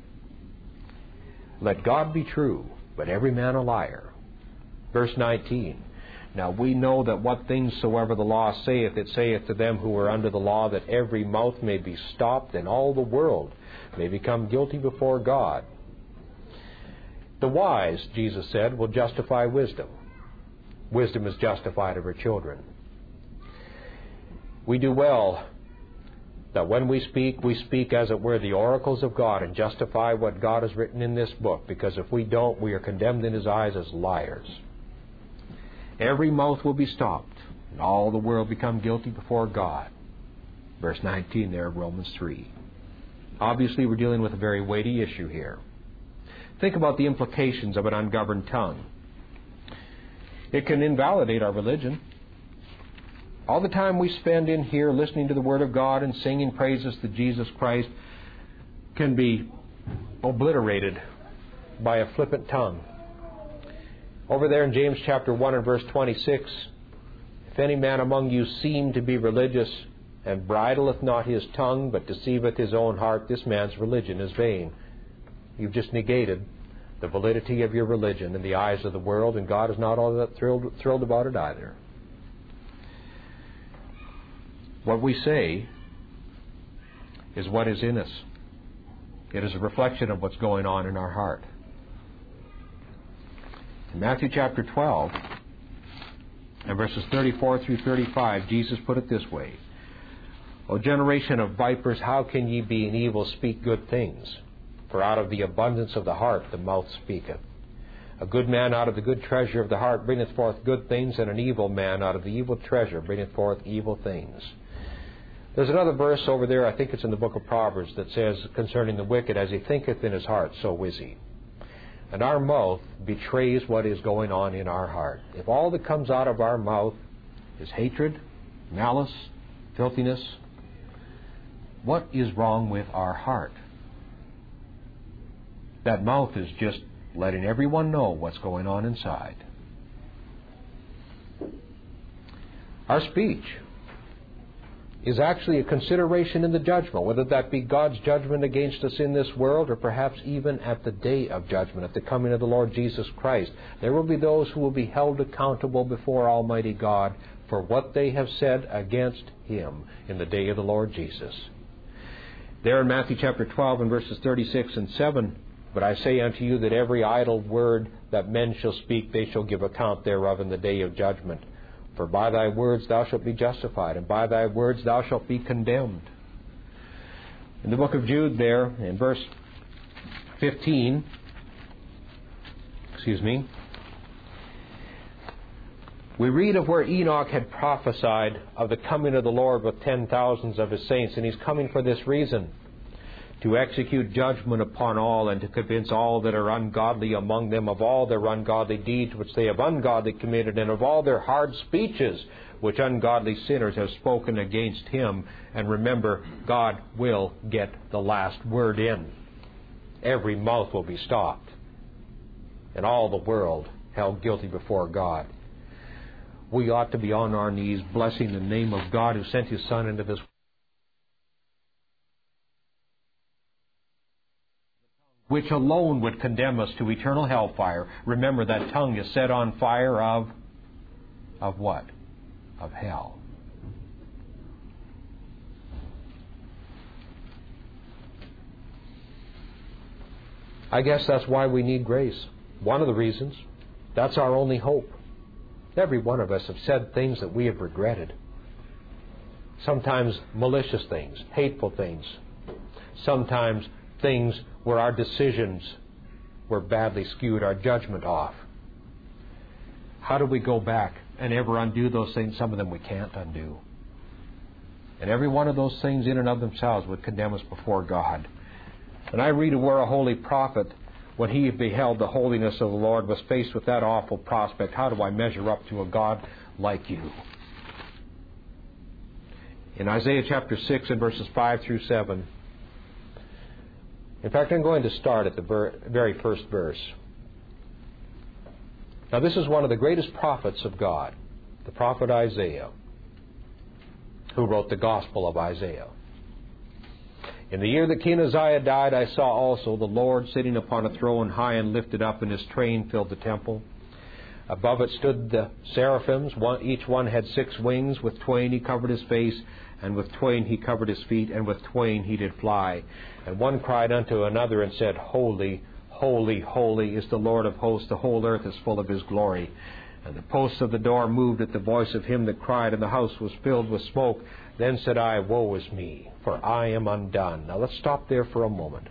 Let God be true, but every man a liar. Verse 19, now we know that what things soever the law saith, it saith to them who are under the law, that every mouth may be stopped, and all the world may become guilty before God. The wise, Jesus said, will justify wisdom. Wisdom is justified of her children. We do well that when we speak as it were the oracles of God, and justify what God has written in this book, because if we don't, we are condemned in His eyes as liars. Every mouth will be stopped, and all the world become guilty before God. Verse 19 there of Romans 3. Obviously, we're dealing with a very weighty issue here. Think about the implications of an ungoverned tongue. It can invalidate our religion. All the time we spend in here listening to the Word of God and singing praises to Jesus Christ can be obliterated by a flippant tongue. Over there in James chapter 1 and verse 26, if any man among you seem to be religious, and bridleth not his tongue, but deceiveth his own heart, this man's religion is vain. You've just negated the validity of your religion in the eyes of the world, and God is not all that thrilled about it either. What we say is what is in us. It is a reflection of what's going on in our heart. In Matthew chapter 12, and verses 34 through 35, Jesus put it this way: O generation of vipers, how can ye, being evil, speak good things? For out of the abundance of the heart the mouth speaketh. A good man out of the good treasure of the heart bringeth forth good things, and an evil man out of the evil treasure bringeth forth evil things. There's another verse over there, I think it's in the book of Proverbs, that says concerning the wicked, as he thinketh in his heart, so is he. And our mouth betrays what is going on in our heart. If all that comes out of our mouth is hatred, malice, filthiness, what is wrong with our heart? That mouth is just letting everyone know what's going on inside. Our speech is actually a consideration in the judgment, whether that be God's judgment against us in this world, or perhaps even at the day of judgment, at the coming of the Lord Jesus Christ. There will be those who will be held accountable before Almighty God for what they have said against Him in the day of the Lord Jesus. There in Matthew chapter 12 and verses 36 and 7, but I say unto you that every idle word that men shall speak, they shall give account thereof in the day of judgment. For by thy words thou shalt be justified, and by thy words thou shalt be condemned. In the book of Jude there, in verse 15, we read of where Enoch had prophesied of the coming of the Lord with 10,000s of His saints, and He's coming for this reason, to execute judgment upon all and to convince all that are ungodly among them of all their ungodly deeds which they have ungodly committed, and of all their hard speeches which ungodly sinners have spoken against Him. And remember, God will get the last word in. Every mouth will be stopped, and all the world held guilty before God. We ought to be on our knees blessing the name of God who sent His Son into this world, which alone would condemn us to eternal hellfire. Remember, that tongue is set on fire of what? Of hell. I guess that's why we need grace. One of the reasons. That's our only hope. Every one of us have said things that we have regretted. Sometimes malicious things, hateful things. Sometimes things where our decisions were badly skewed, our judgment off. How do we go back and ever undo those things? Some of them we can't undo. And every one of those things in and of themselves would condemn us before God. And I read of where a holy prophet, when he beheld the holiness of the Lord, was faced with that awful prospect. How do I measure up to a God like you? In Isaiah chapter 6 and verses 5 through 7. In fact, I'm going to start at the very first verse. Now, this is one of the greatest prophets of God, the prophet Isaiah, who wrote the Gospel of Isaiah. In the year that King Uzziah died, I saw also the Lord sitting upon a throne high and lifted up, and His train filled the temple. Above it stood the seraphims. Each one had 6 wings. With twain He covered His face, and with twain He covered His feet, and with twain He did fly. And one cried unto another and said, Holy, holy, holy is the Lord of hosts. The whole earth is full of His glory. And the posts of the door moved at the voice of him that cried, and the house was filled with smoke. Then said I, Woe is me, for I am undone. Now let's stop there for a moment.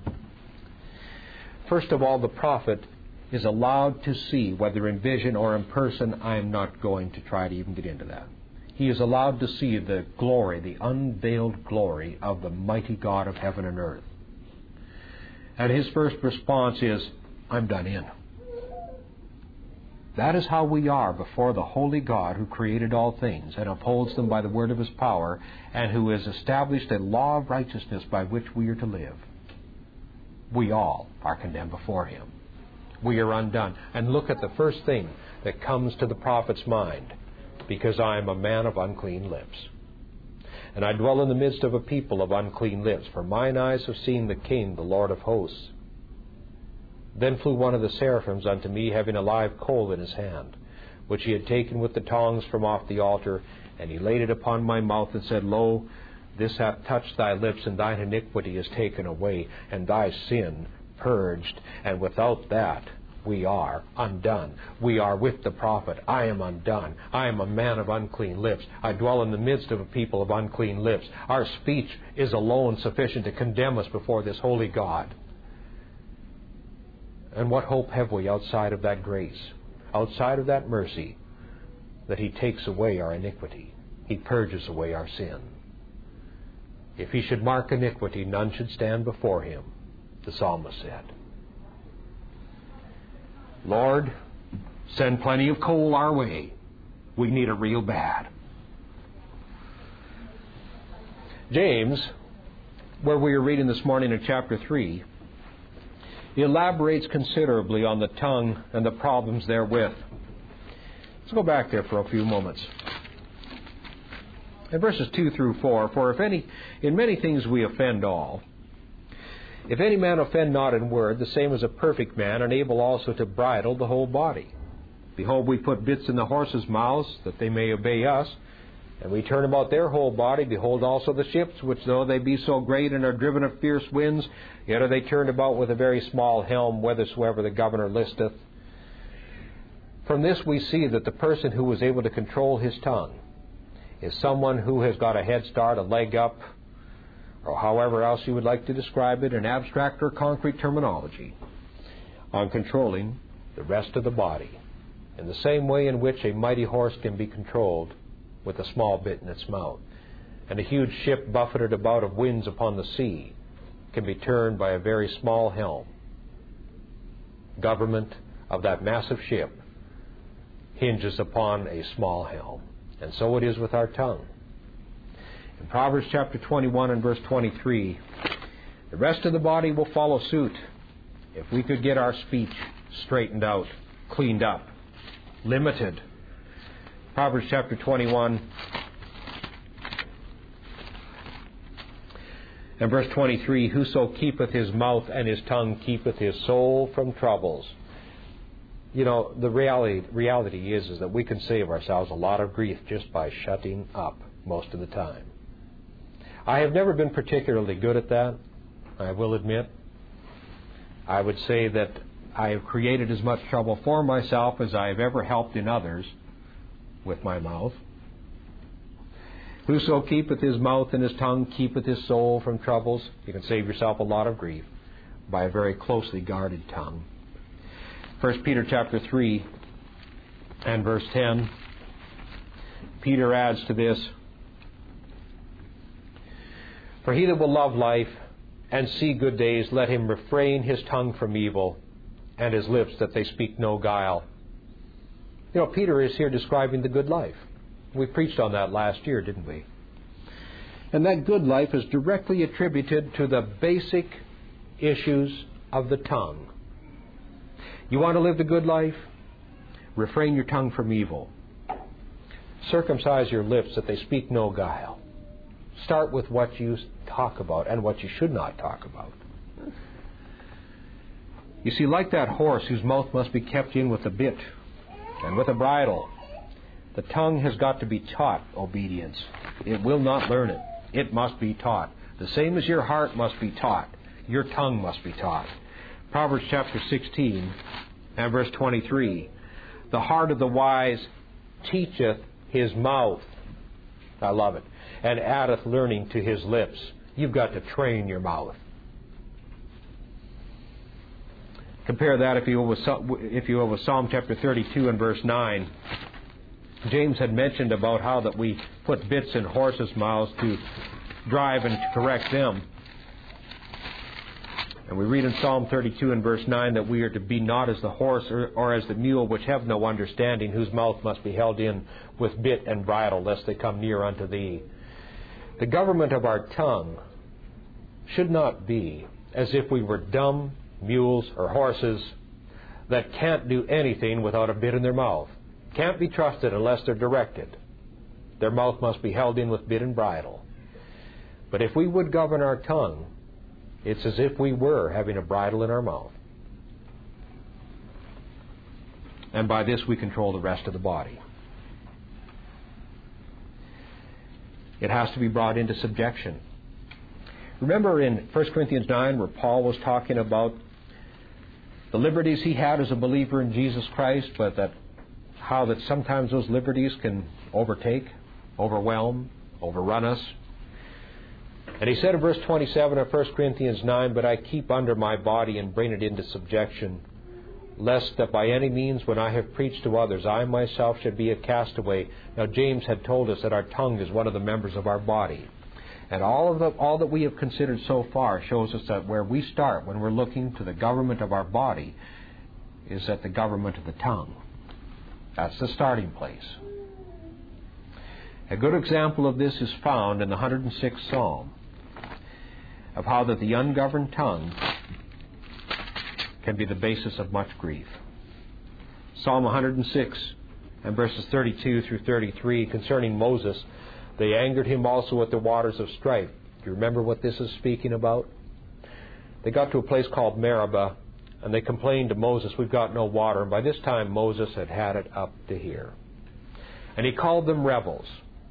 First of all, the prophet is allowed to see, whether in vision or in person. I am not going to try to even get into that. He is allowed to see the glory, the unveiled glory of the mighty God of heaven and earth. And his first response is, I'm done in. That is how we are before the holy God who created all things and upholds them by the word of His power, and who has established a law of righteousness by which we are to live. We all are condemned before Him. We are undone. And look at the first thing that comes to the prophet's mind. Because I am a man of unclean lips, and I dwell in the midst of a people of unclean lips, for mine eyes have seen the King, the Lord of hosts. Then flew one of the seraphims unto me, having a live coal in his hand, which he had taken with the tongs from off the altar, and he laid it upon my mouth, and said, Lo, this hath touched thy lips, and thine iniquity is taken away, and thy sin purged, and without that we are undone. We are with the prophet. I am undone. I am a man of unclean lips. I dwell in the midst of a people of unclean lips. Our speech is alone sufficient to condemn us before this holy God. And what hope have we outside of that grace, outside of that mercy, that He takes away our iniquity? He purges away our sin. If He should mark iniquity, none should stand before Him, the psalmist said. Lord, send plenty of coal our way. We need it real bad. James, where we were reading this morning in chapter 3, elaborates considerably on the tongue and the problems therewith. Let's go back there for a few moments. In verses 2 through 4, For if in many things we offend all, if any man offend not in word, the same as a perfect man, and able also to bridle the whole body. Behold, we put bits in the horses' mouths, that they may obey us, and we turn about their whole body. Behold also the ships, which though they be so great and are driven of fierce winds, yet are they turned about with a very small helm, whithersoever the governor listeth. From this we see that the person who was able to control his tongue is someone who has got a head start, a leg up, or however else you would like to describe it in abstract or concrete terminology, on controlling the rest of the body, in the same way in which a mighty horse can be controlled with a small bit in its mouth, and a huge ship buffeted about of winds upon the sea can be turned by a very small helm. Government of that massive ship hinges upon a small helm. And so it is with our tongue. In Proverbs chapter 21 and verse 23, the rest of the body will follow suit if we could get our speech straightened out, cleaned up, limited. Proverbs chapter 21 and verse 23, whoso keepeth his mouth and his tongue keepeth his soul from troubles. You know, the reality is that we can save ourselves a lot of grief just by shutting up most of the time. I have never been particularly good at that, I will admit. I would say that I have created as much trouble for myself as I have ever helped in others with my mouth. Whoso keepeth his mouth and his tongue keepeth his soul from troubles. You can save yourself a lot of grief by a very closely guarded tongue. 1 Peter chapter 3 and verse 10, Peter adds to this, for he that will love life and see good days, let him refrain his tongue from evil and his lips that they speak no guile. You know, Peter is here describing the good life. We preached on that last year, didn't we? And that good life is directly attributed to the basic issues of the tongue. You want to live the good life? Refrain your tongue from evil. Circumcise your lips that they speak no guile. Start with what you talk about and what you should not talk about. You see, like that horse whose mouth must be kept in with a bit and with a bridle, the tongue has got to be taught obedience. It will not learn it. It must be taught. The same as your heart must be taught, your tongue must be taught. Proverbs chapter 16 and verse 23. The heart of the wise teacheth his mouth. I love it. And addeth learning to his lips. You've got to train your mouth. Compare that, if you will, with Psalm chapter 32 and verse 9. James had mentioned about how that we put bits in horses' mouths to drive and to correct them. And we read in Psalm 32 and verse 9 that we are to be not as the horse or as the mule, which have no understanding, whose mouth must be held in with bit and bridle, lest they come near unto thee. The government of our tongue should not be as if we were dumb mules or horses that can't do anything without a bit in their mouth. Can't be trusted unless they're directed. Their mouth must be held in with bit and bridle. But if we would govern our tongue, it's as if we were having a bridle in our mouth. And by this we control the rest of the body. It has to be brought into subjection. Remember in 1 Corinthians 9 where Paul was talking about the liberties he had as a believer in Jesus Christ, but how that sometimes those liberties can overtake, overwhelm, overrun us. And he said in verse 27 of 1 Corinthians 9, but I keep under my body and bring it into subjection, lest that by any means when I have preached to others, I myself should be a castaway. Now James had told us that our tongue is one of the members of our body. And all that we have considered so far shows us that where we start when we're looking to the government of our body is at the government of the tongue. That's the starting place. A good example of this is found in the 106th Psalm, of how that the ungoverned tongue can be the basis of much grief. Psalm 106 and verses 32 through 33 concerning Moses, they angered him also at the waters of strife. Do you remember what this is speaking about? They got to a place called Meribah, and they complained to Moses, we've got no water. And by this time Moses had had it up to here. And he called them rebels.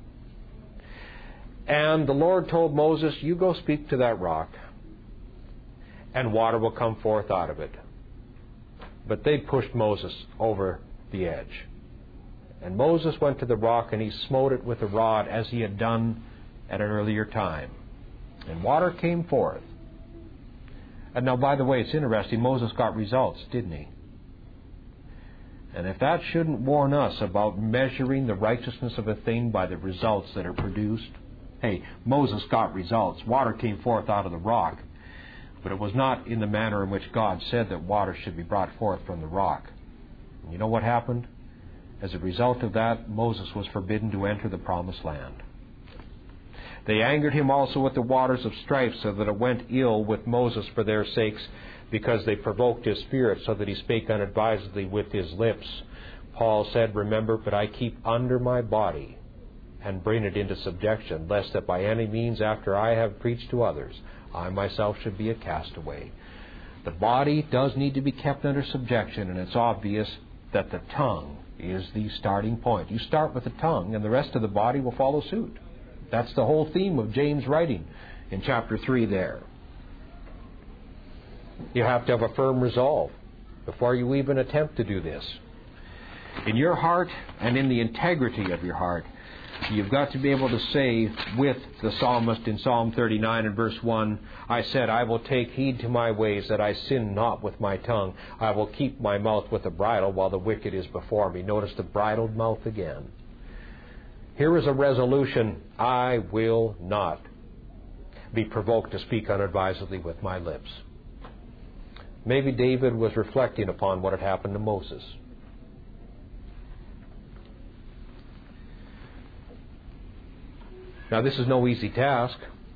And the Lord told Moses, you go speak to that rock, and water will come forth out of it. But they pushed Moses over the edge. And Moses went to the rock, and he smote it with a rod, as he had done at an earlier time. And water came forth. And now, by the way, it's interesting, Moses got results, didn't he? And if that shouldn't warn us about measuring the righteousness of a thing by the results that are produced, hey, Moses got results. Water came forth out of the rock. But it was not in the manner in which God said that water should be brought forth from the rock. And you know what happened? As a result of that, Moses was forbidden to enter the promised land. They angered him also with the waters of strife, so that it went ill with Moses for their sakes, because they provoked his spirit, so that he spake unadvisedly with his lips. Paul said, remember, but I keep under my body, and bring it into subjection, lest that by any means, after I have preached to others, I myself should be a castaway. The body does need to be kept under subjection, and it's obvious that the tongue is the starting point. You start with the tongue, and the rest of the body will follow suit. That's the whole theme of James' writing in chapter 3 there. You have to have a firm resolve before you even attempt to do this. In your heart and in the integrity of your heart, you've got to be able to say with the psalmist in Psalm 39 and verse 1, I said, I will take heed to my ways, that I sin not with my tongue. I will keep my mouth with a bridle while the wicked is before me. Notice the bridled mouth again. Here is a resolution, I will not be provoked to speak unadvisedly with my lips. Maybe David was reflecting upon what had happened to Moses. Now, this is no easy task.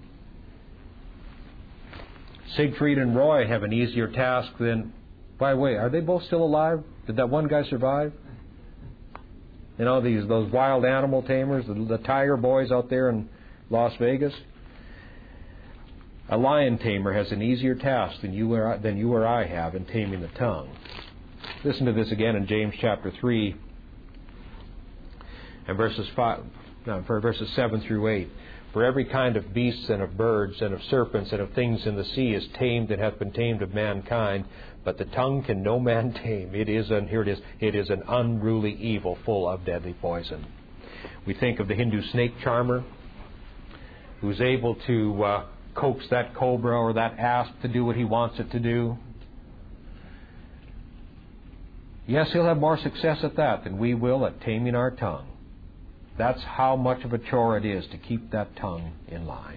Siegfried and Roy have an easier task than... By the way, are they both still alive? Did that one guy survive? You know, those wild animal tamers, the tiger boys out there in Las Vegas? A lion tamer has an easier task than you or I have in taming the tongue. Listen to this again in James chapter 3 and verses 7 through 8. For every kind of beasts and of birds and of serpents and of things in the sea is tamed and hath been tamed of mankind, but the tongue can no man tame. It is an unruly evil full of deadly poison. We think of the Hindu snake charmer who's able to coax that cobra or that asp to do what he wants it to do. Yes, he'll have more success at that than we will at taming our tongue. That's how much of a chore it is to keep that tongue in line.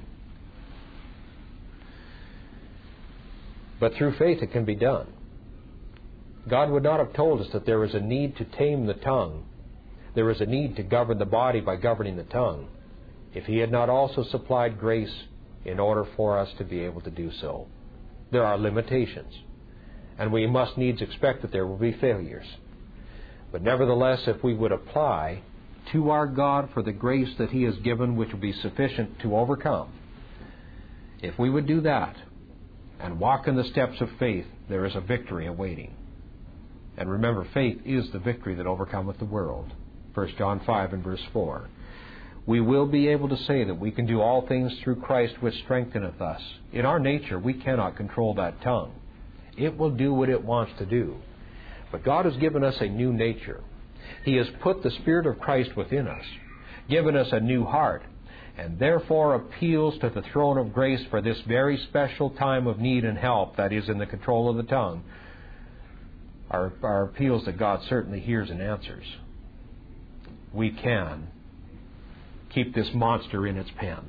But through faith it can be done. God would not have told us that there is a need to tame the tongue. There is a need to govern the body by governing the tongue, if He had not also supplied grace in order for us to be able to do so. There are limitations, and we must needs expect that there will be failures. But nevertheless, if we would apply to our God for the grace that He has given, which will be sufficient to overcome, if we would do that and walk in the steps of faith, there is a victory awaiting. And remember, faith is the victory that overcometh the world. 1 John 5 and verse 4. We will be able to say that we can do all things through Christ which strengtheneth us. In our nature, we cannot control that tongue. It will do what it wants to do. But God has given us a new nature. He has put the Spirit of Christ within us, given us a new heart, and therefore appeals to the throne of grace for this very special time of need and help that is in the control of the tongue, are appeals that God certainly hears and answers. We can keep this monster in its pen.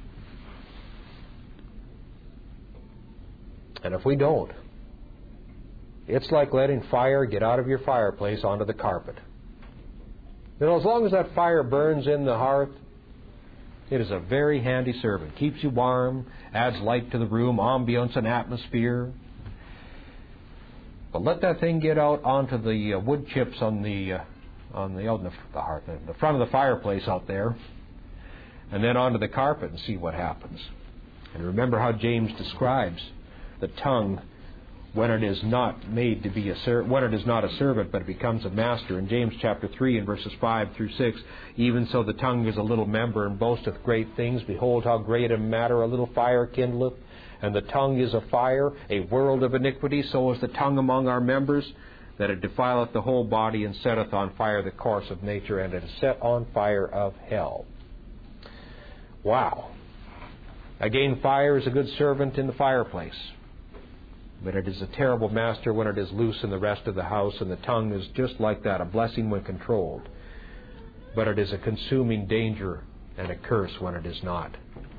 And if we don't, it's like letting fire get out of your fireplace onto the carpet. You know, as long as that fire burns in the hearth, it is a very handy servant. Keeps you warm, adds light to the room, ambience and atmosphere. But let that thing get out onto the wood chips on the front of the fireplace out there, and then onto the carpet and see what happens. And remember how James describes the tongue when it is not made to be when it is not a servant, but it becomes a master. In James chapter 3 and verses 5 through 6, even so the tongue is a little member and boasteth great things. Behold, how great a matter a little fire kindleth. And the tongue is a fire, a world of iniquity. So is the tongue among our members, that it defileth the whole body, and setteth on fire the course of nature, and it is set on fire of hell. Wow. Again, fire is a good servant in the fireplace, but it is a terrible master when it is loose in the rest of the house, and the tongue is just like that, a blessing when controlled, but it is a consuming danger and a curse when it is not.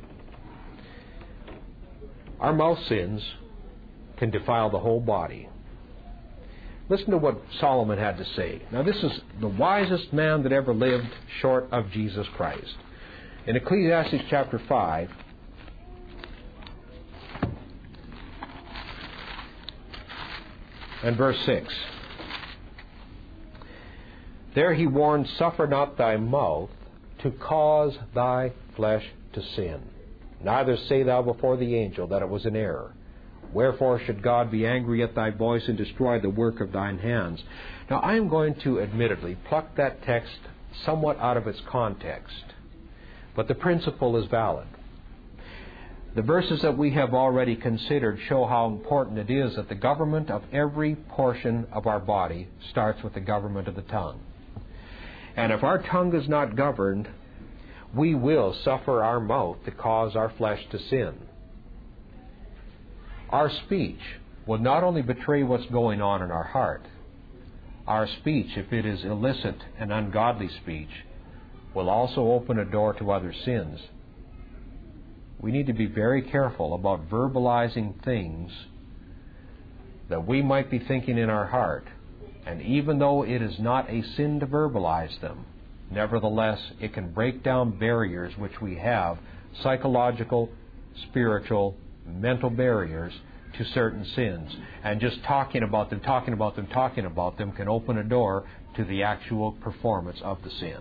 Our mouth sins can defile the whole body. Listen to what Solomon had to say. Now, this is the wisest man that ever lived short of Jesus Christ. In Ecclesiastes chapter 5, and verse 6, there he warned, "Suffer not thy mouth to cause thy flesh to sin. Neither say thou before the angel that it was an error. Wherefore should God be angry at thy voice and destroy the work of thine hands?" Now, I am going to admittedly pluck that text somewhat out of its context, but the principle is valid. The verses that we have already considered show how important it is that the government of every portion of our body starts with the government of the tongue. And if our tongue is not governed, we will suffer our mouth to cause our flesh to sin. Our speech will not only betray what's going on in our heart, our speech, if it is illicit and ungodly speech, will also open a door to other sins. We need to be very careful about verbalizing things that we might be thinking in our heart, and even though it is not a sin to verbalize them, nevertheless, it can break down barriers which we have, psychological, spiritual, mental barriers to certain sins. And just talking about them can open a door to the actual performance of the sin.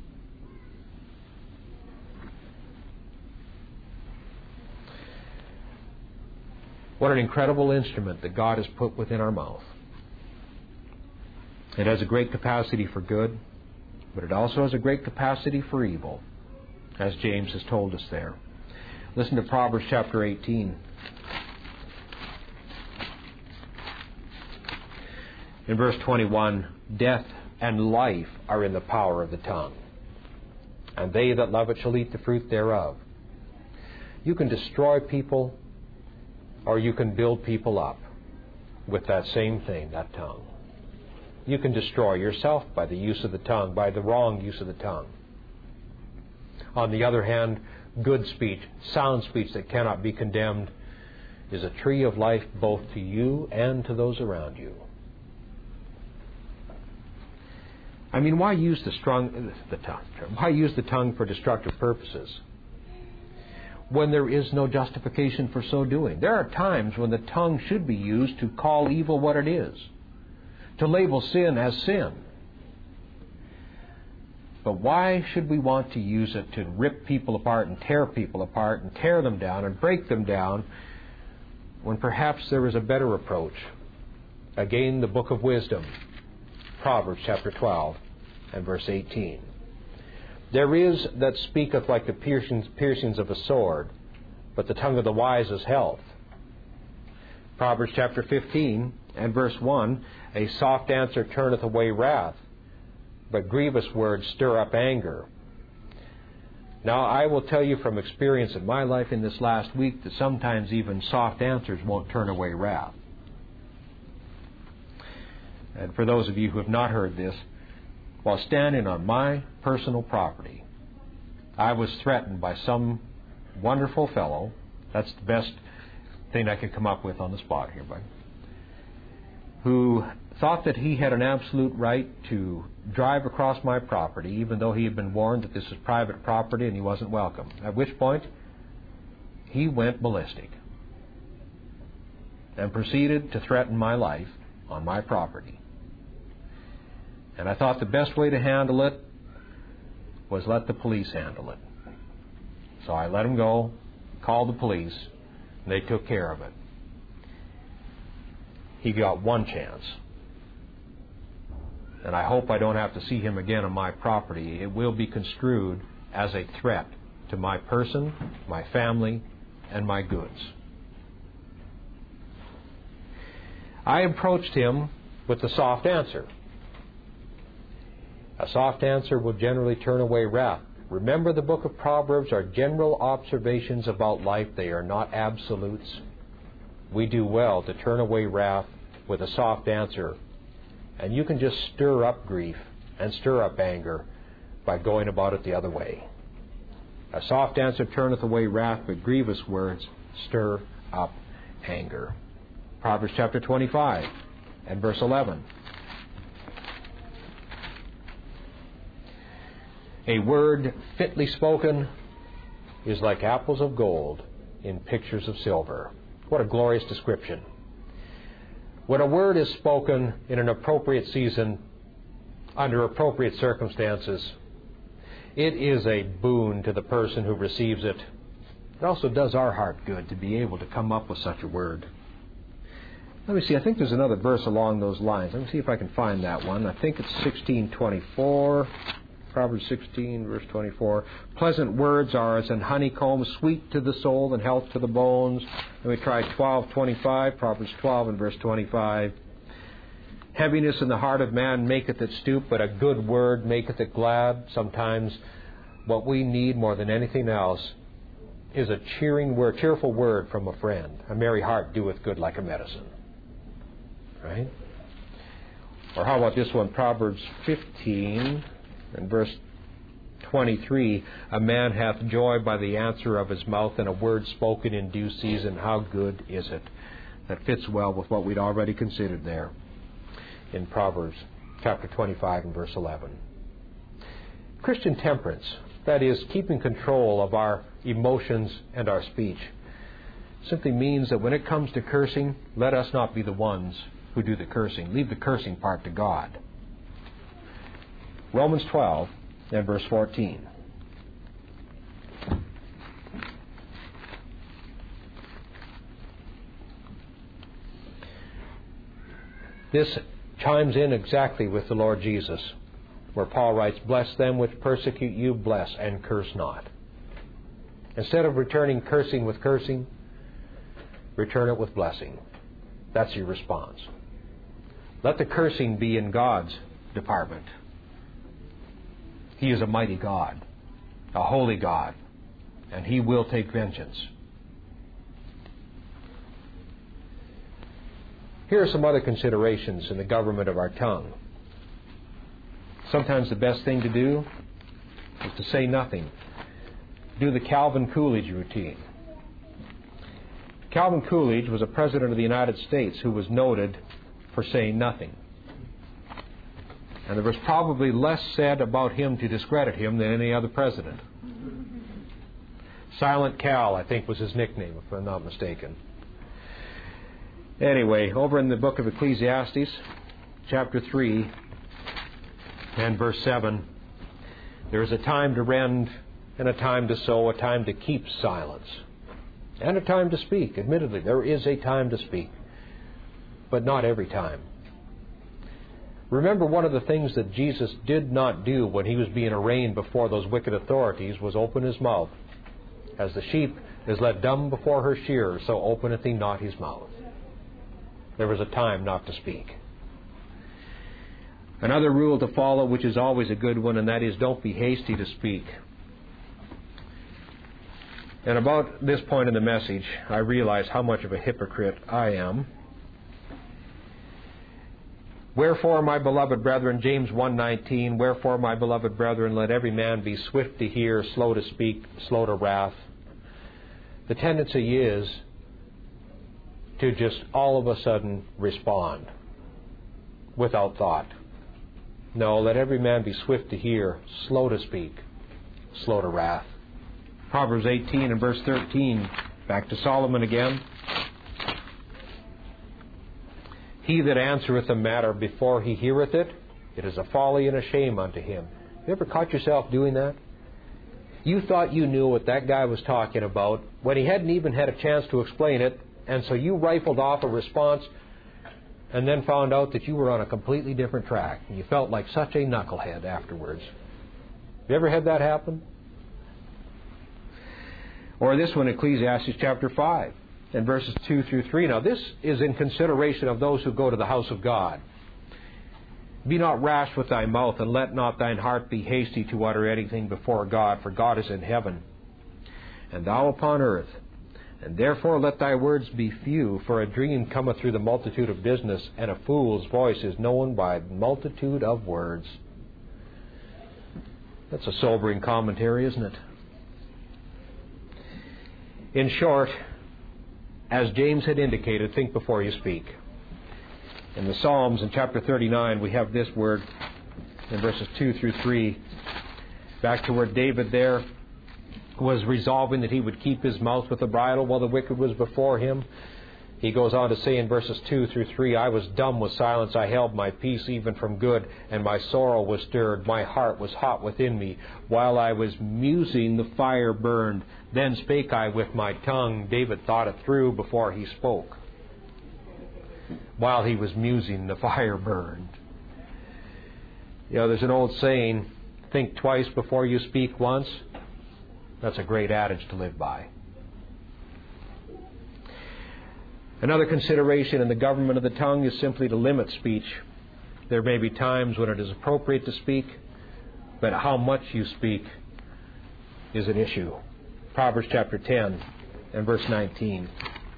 What an incredible instrument that God has put within our mouth. It has a great capacity for good, but it also has a great capacity for evil, as James has told us there. Listen to Proverbs chapter 18. In verse 21, "Death and life are in the power of the tongue, and they that love it shall eat the fruit thereof." You can destroy people, or you can build people up with that same thing, that tongue. You can destroy yourself by the use of the tongue, by the wrong use of the tongue. On the other hand, good speech, sound speech that cannot be condemned, is a tree of life both to you and to those around you. I mean, why use the tongue for destructive purposes when there is no justification for so doing? There are times when the tongue should be used to call evil what it is, to label sin as sin. But why should we want to use it to rip people apart and tear people apart and tear them down and break them down when perhaps there is a better approach? Again, the book of wisdom, Proverbs chapter 12 and verse 18. "There is that speaketh like the piercings of a sword, but the tongue of the wise is health." Proverbs chapter 15 and verse 1, "A soft answer turneth away wrath, but grievous words stir up anger." Now, I will tell you from experience in my life in this last week that sometimes even soft answers won't turn away wrath. And for those of you who have not heard this, while standing on my personal property, I was threatened by some wonderful fellow. That's the best thing I could come up with on the spot here, bud. Who thought that he had an absolute right to drive across my property, even though he had been warned that this was private property and he wasn't welcome. At which point, he went ballistic and proceeded to threaten my life on my property. And I thought the best way to handle it was let the police handle it. So I let him go, called the police, and they took care of it. He got one chance. And I hope I don't have to see him again on my property. It will be construed as a threat to my person, my family, and my goods. I approached him with a soft answer. A soft answer will generally turn away wrath. Remember, the book of Proverbs are general observations about life. They are not absolutes. We do well to turn away wrath with a soft answer. And you can just stir up grief and stir up anger by going about it the other way. A soft answer turneth away wrath, but grievous words stir up anger. Proverbs chapter 25 and verse 11. A word fitly spoken is like apples of gold in pictures of silver. What a glorious description. When a word is spoken in an appropriate season, under appropriate circumstances, it is a boon to the person who receives it. It also does our heart good to be able to come up with such a word. Let me see, I think there's another verse along those lines. Let me see if I can find that one. I think it's 16:24. Proverbs 16, verse 24. Pleasant words are as an honeycomb, sweet to the soul and health to the bones. Let me try 12:25. Proverbs 12 and verse 25. Heaviness in the heart of man maketh it stoop, but a good word maketh it glad. Sometimes what we need more than anything else is a cheering word, cheerful word from a friend. A merry heart doeth good like a medicine. Right? Or how about this one? Proverbs 15 and verse 23. A man hath joy by the answer of his mouth, and a word spoken in due season. How good is it? That fits well with what we'd already considered there in Proverbs chapter 25 and verse 11. Christian temperance, that is, keeping control of our emotions and our speech, simply means that when it comes to cursing, let us not be the ones who do the cursing. Leave the cursing part to God. Romans 12 and verse 14. This chimes in exactly with the Lord Jesus, where Paul writes, "Bless them which persecute you, bless, and curse not." Instead of returning cursing with cursing, return it with blessing. That's your response. Let the cursing be in God's department. He is a mighty God, a holy God, and He will take vengeance. Here are some other considerations in the government of our tongue. Sometimes the best thing to do is to say nothing. Do the Calvin Coolidge routine. Calvin Coolidge was a president of the United States who was noted for saying nothing. And there was probably less said about him to discredit him than any other president. Silent Cal, I think, was his nickname, if I'm not mistaken. Anyway, over in the book of Ecclesiastes, chapter 3 and verse 7, there is a time to rend and a time to sow, a time to keep silence, and a time to speak. Admittedly, there is a time to speak, but not every time. Remember, one of the things that Jesus did not do when He was being arraigned before those wicked authorities was open His mouth. As the sheep is led dumb before her shearer, so openeth He not His mouth. There was a time not to speak. Another rule to follow, which is always a good one, and that is don't be hasty to speak. And about this point in the message, I realize how much of a hypocrite I am. Wherefore, my beloved brethren, James 1:19, wherefore, my beloved brethren, let every man be swift to hear, slow to speak, slow to wrath. The tendency is to just all of a sudden respond without thought. No, let every man be swift to hear, slow to speak, slow to wrath. Proverbs 18 and verse 13, back to Solomon again. He that answereth a matter before he heareth it, it is a folly and a shame unto him. You ever caught yourself doing that? You thought you knew what that guy was talking about when he hadn't even had a chance to explain it, and so you rifled off a response and then found out that you were on a completely different track, and you felt like such a knucklehead afterwards. Have you ever had that happen? Or this one, Ecclesiastes chapter 5 and verses 2 through 3. Now, this is in consideration of those who go to the house of God. Be not rash with thy mouth, and let not thine heart be hasty to utter anything before God, for God is in heaven, and thou upon earth. And therefore let thy words be few, for a dream cometh through the multitude of business, and a fool's voice is known by multitude of words. That's a sobering commentary, isn't it? In short, as James had indicated, think before you speak. In the Psalms, in chapter 39, we have this word in verses 2 through 3, back to where David there was resolving that he would keep his mouth with a bridle while the wicked was before him. He goes on to say in verses 2 through 3, I was dumb with silence, I held my peace even from good, and my sorrow was stirred, my heart was hot within me. While I was musing, the fire burned. Then spake I with my tongue. David thought it through before he spoke. While he was musing, the fire burned. You know, there's an old saying, think twice before you speak once. That's a great adage to live by. Another consideration in the government of the tongue is simply to limit speech. There may be times when it is appropriate to speak, but how much you speak is an issue. Proverbs chapter 10 and verse 19.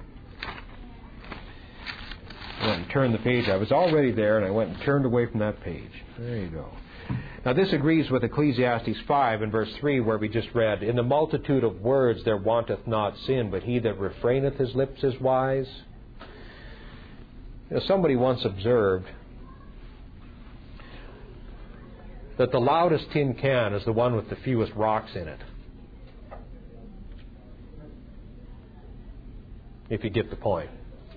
I went and turned the page. I was already there, and I went and turned away from that page. There you go. Now this agrees with Ecclesiastes 5 and verse 3, where we just read, In the multitude of words there wanteth not sin, but he that refraineth his lips is wise. You know, somebody once observed that the loudest tin can is the one with the fewest rocks in it. If you get the point.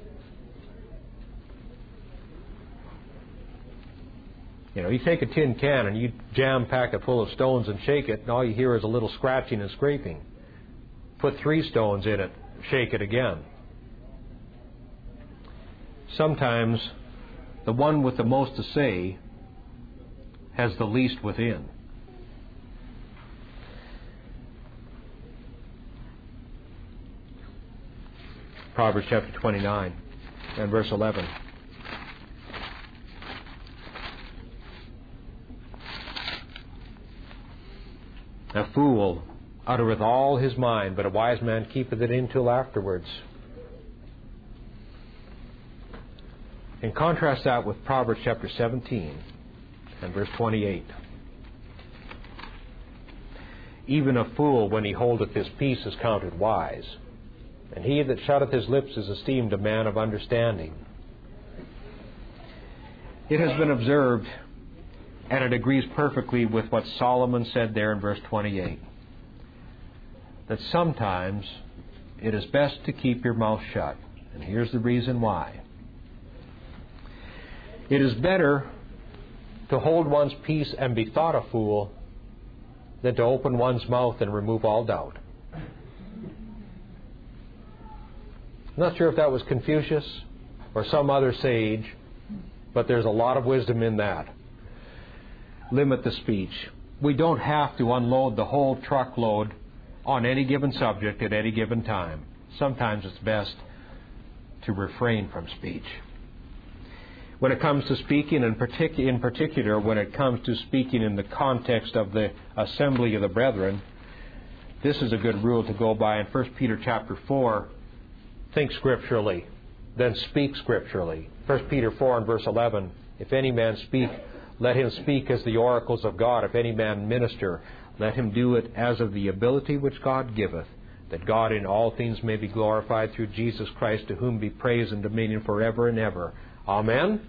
You know, you take a tin can and you jam-pack it full of stones and shake it, and all you hear is a little scratching and scraping. Put 3 stones in it, shake it again. Sometimes the one with the most to say has the least within. Proverbs chapter 29 and verse 11. A fool uttereth all his mind, but a wise man keepeth it in till afterwards. And contrast that with Proverbs chapter 17 and verse 28. Even a fool, when he holdeth his peace, is counted wise, and he that shutteth his lips is esteemed a man of understanding. It has been observed, and it agrees perfectly with what Solomon said there in verse 28, that sometimes it is best to keep your mouth shut. And here's the reason why. It is better to hold one's peace and be thought a fool than to open one's mouth and remove all doubt. I'm not sure if that was Confucius or some other sage, but there's a lot of wisdom in that. Limit the speech. We don't have to unload the whole truckload on any given subject at any given time. Sometimes it's best to refrain from speech. When it comes to speaking, in particular when it comes to speaking in the context of the assembly of the brethren, this is a good rule to go by in 1 Peter chapter 4. Think scripturally, then speak scripturally. 1 Peter 4 and verse 11, If any man speak, let him speak as the oracles of God. If any man minister, let him do it as of the ability which God giveth, that God in all things may be glorified through Jesus Christ, to whom be praise and dominion forever and ever. Amen?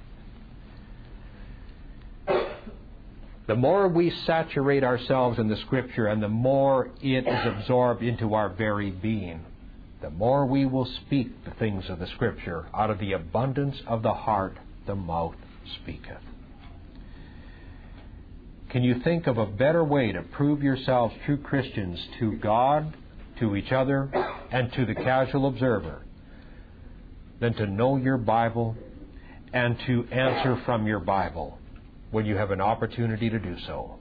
The more we saturate ourselves in the Scripture and the more it is absorbed into our very being, the more we will speak the things of the Scripture. Out of the abundance of the heart, the mouth speaketh. Can you think of a better way to prove yourselves true Christians to God, to each other, and to the casual observer than to know your Bible and to answer from your Bible when you have an opportunity to do so?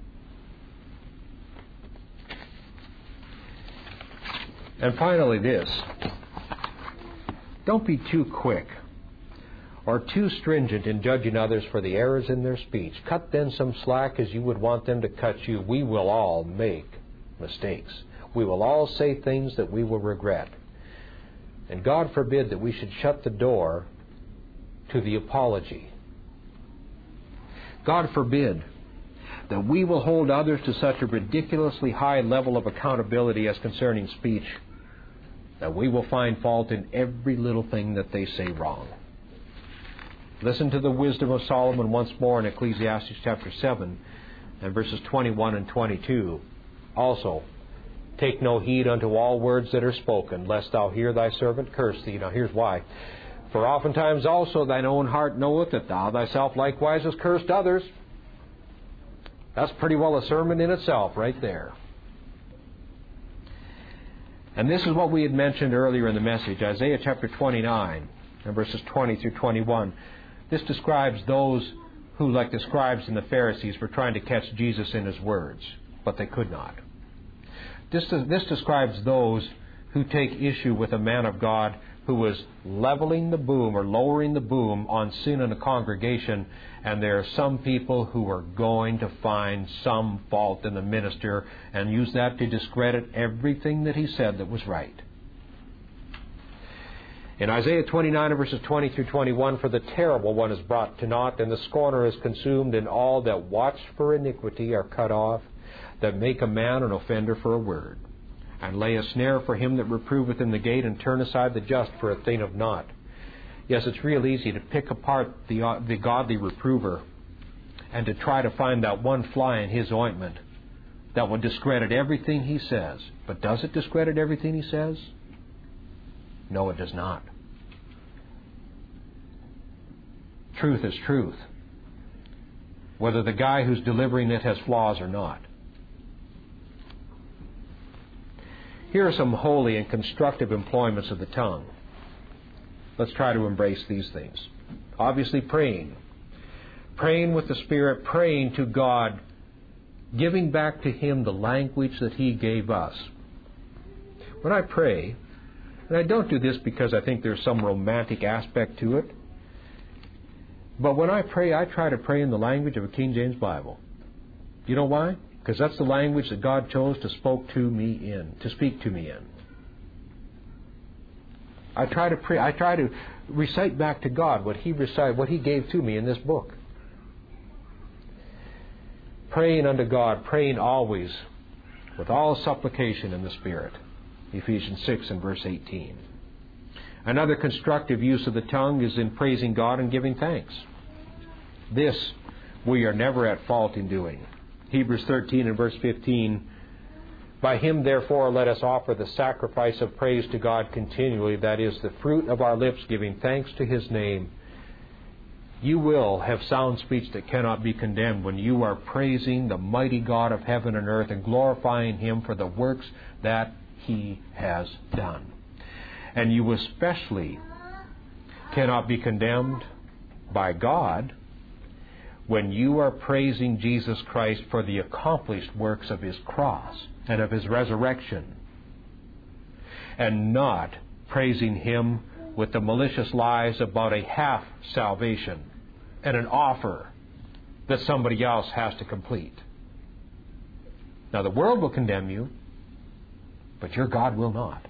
And finally this, don't be too quick or too stringent in judging others for the errors in their speech. Cut then some slack as you would want them to cut you. We will all make mistakes. We will all say things that we will regret. And God forbid that we should shut the door to the apology. God forbid that we will hold others to such a ridiculously high level of accountability as concerning speech that we will find fault in every little thing that they say wrong. Listen to the wisdom of Solomon once more in Ecclesiastes chapter 7 and verses 21 and 22. Also, take no heed unto all words that are spoken, lest thou hear thy servant curse thee. Now here's why. For oftentimes also thine own heart knoweth that thou thyself likewise hast cursed others. That's pretty well a sermon in itself right there. And this is what we had mentioned earlier in the message, Isaiah chapter 29 and verses 20 through 21. This describes those who, like the scribes and the Pharisees, were trying to catch Jesus in His words, but they could not. This describes those who take issue with a man of God who was leveling the boom or lowering the boom on sin in a congregation, and there are some people who are going to find some fault in the minister and use that to discredit everything that he said that was right. In Isaiah 29 verses 20 through 21, for the terrible one is brought to naught, and the scorner is consumed, and all that watch for iniquity are cut off, that make a man an offender for a word, and lay a snare for him that reproveth in the gate, and turn aside the just for a thing of naught. Yes, it's real easy to pick apart the godly reprover and to try to find that one fly in his ointment that will discredit everything he says. But does it discredit everything he says? No, it does not. Truth is truth, whether the guy who's delivering it has flaws or not. Here are some holy and constructive employments of the tongue. Let's try to embrace these things. Obviously, praying. Praying with the Spirit, praying to God, giving back to Him the language that He gave us. When I pray, and I don't do this because I think there's some romantic aspect to it, but when I pray, I try to pray in the language of a King James Bible. You know why? Because that's the language that God chose to speak to me in. I try to pray. I try to recite back to God what He gave to me in this book. Praying unto God, praying always with all supplication in the Spirit. Ephesians 6 and verse 18. Another constructive use of the tongue is in praising God and giving thanks. This we are never at fault in doing. Hebrews 13 and verse 15, by Him therefore let us offer the sacrifice of praise to God continually, that is, the fruit of our lips giving thanks to His name. You will have sound speech that cannot be condemned when you are praising the mighty God of heaven and earth and glorifying Him for the works that He has done. And you especially cannot be condemned by God when you are praising Jesus Christ for the accomplished works of His cross and of His resurrection, and not praising Him with the malicious lies about a half salvation and an offer that somebody else has to complete. Now, the world will condemn you, but your God will not.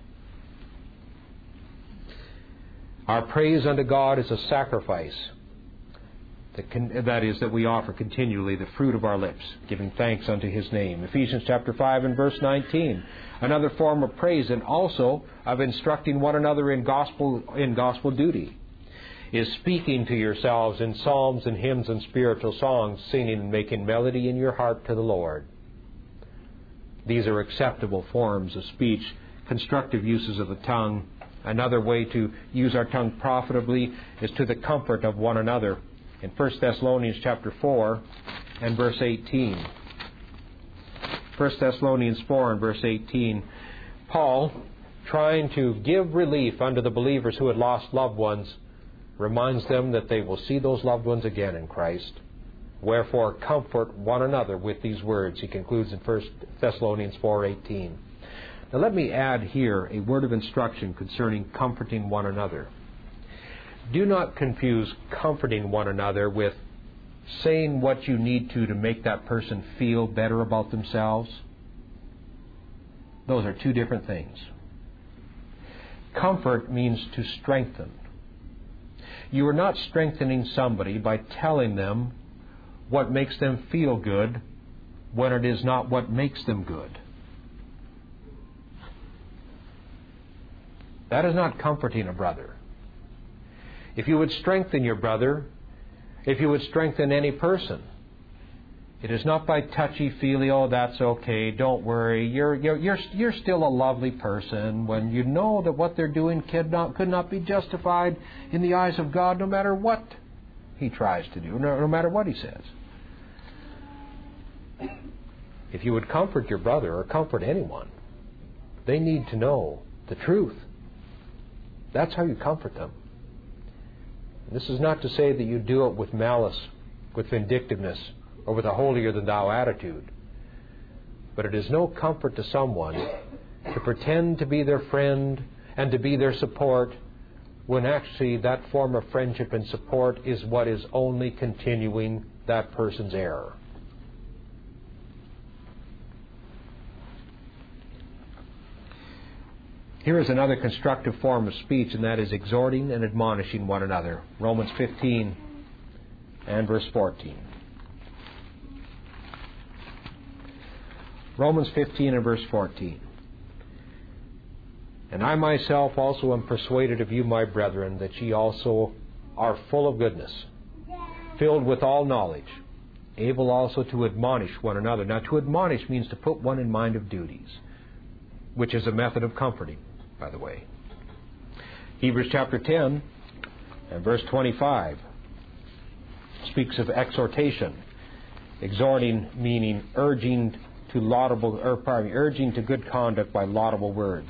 Our praise unto God is a sacrifice. That is, that we offer continually the fruit of our lips, giving thanks unto His name. Ephesians chapter 5 and verse 19. Another form of praise and also of instructing one another in gospel duty is speaking to yourselves in psalms and hymns and spiritual songs, singing and making melody in your heart to the Lord. These are acceptable forms of speech, constructive uses of the tongue. Another way to use our tongue profitably is to the comfort of one another. In 1 Thessalonians chapter 4 and verse 18. 1 Thessalonians 4 and verse 18. Paul, trying to give relief unto the believers who had lost loved ones, reminds them that they will see those loved ones again in Christ. Wherefore, comfort one another with these words. He concludes in 1 Thessalonians 4:18. Now let me add here a word of instruction concerning comforting one another. Do not confuse comforting one another with saying what you need to make that person feel better about themselves. Those are two different things. Comfort means to strengthen. You are not strengthening somebody by telling them what makes them feel good when it is not what makes them good. That is not comforting a brother. If you would strengthen your brother, if you would strengthen any person, it is not by touchy-feely, oh, that's okay, don't worry, you're still a lovely person, when you know that what they're doing could not be justified in the eyes of God, no matter what he tries to do, no matter what he says. If you would comfort your brother or comfort anyone, they need to know the truth. That's how you comfort them. This is not to say that you do it with malice, with vindictiveness, or with a holier-than-thou attitude. But it is no comfort to someone to pretend to be their friend and to be their support when actually that form of friendship and support is what is only continuing that person's error. Here is another constructive form of speech, and that is exhorting and admonishing one another. Romans 15 and verse 14. Romans 15 and verse 14. And I myself also am persuaded of you, my brethren, that ye also are full of goodness, filled with all knowledge, able also to admonish one another. Now, to admonish means to put one in mind of duties, which is a method of comforting, by the way. Hebrews chapter 10 and verse 25 speaks of exhortation. Exhorting meaning urging to good conduct by laudable words.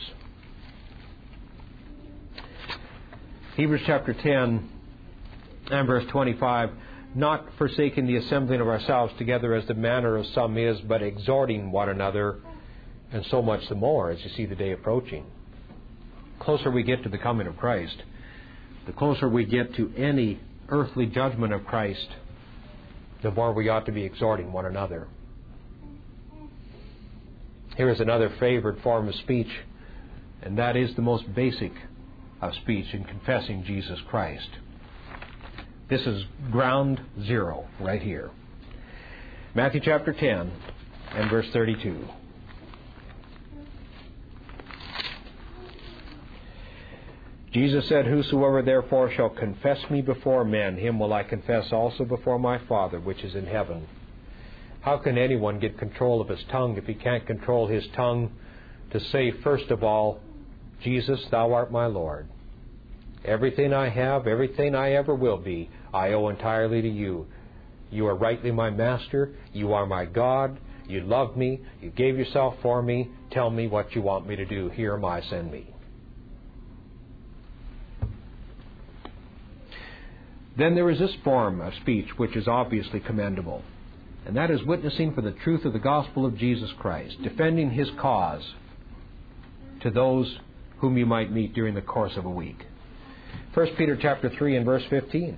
Hebrews chapter 10 and verse 25, not forsaking the assembling of ourselves together as the manner of some is, but exhorting one another, and so much the more as you see the day approaching. The closer we get to the coming of Christ, the closer we get to any earthly judgment of Christ, the more we ought to be exhorting one another. Here is another favored form of speech, and that is the most basic of speech in confessing Jesus Christ. This is ground zero right here. Matthew chapter 10 and verse 32. Jesus said, whosoever therefore shall confess me before men, him will I confess also before my Father which is in heaven. How can anyone get control of his tongue if he can't control his tongue to say, first of all, Jesus, thou art my Lord. Everything I have, everything I ever will be, I owe entirely to you. You are rightly my master. You are my God. You love me. You gave yourself for me. Tell me what you want me to do. Here am I, send me. Then there is this form of speech which is obviously commendable, and that is witnessing for the truth of the gospel of Jesus Christ, defending His cause to those whom you might meet during the course of a week. 1 Peter chapter 3 and verse 15.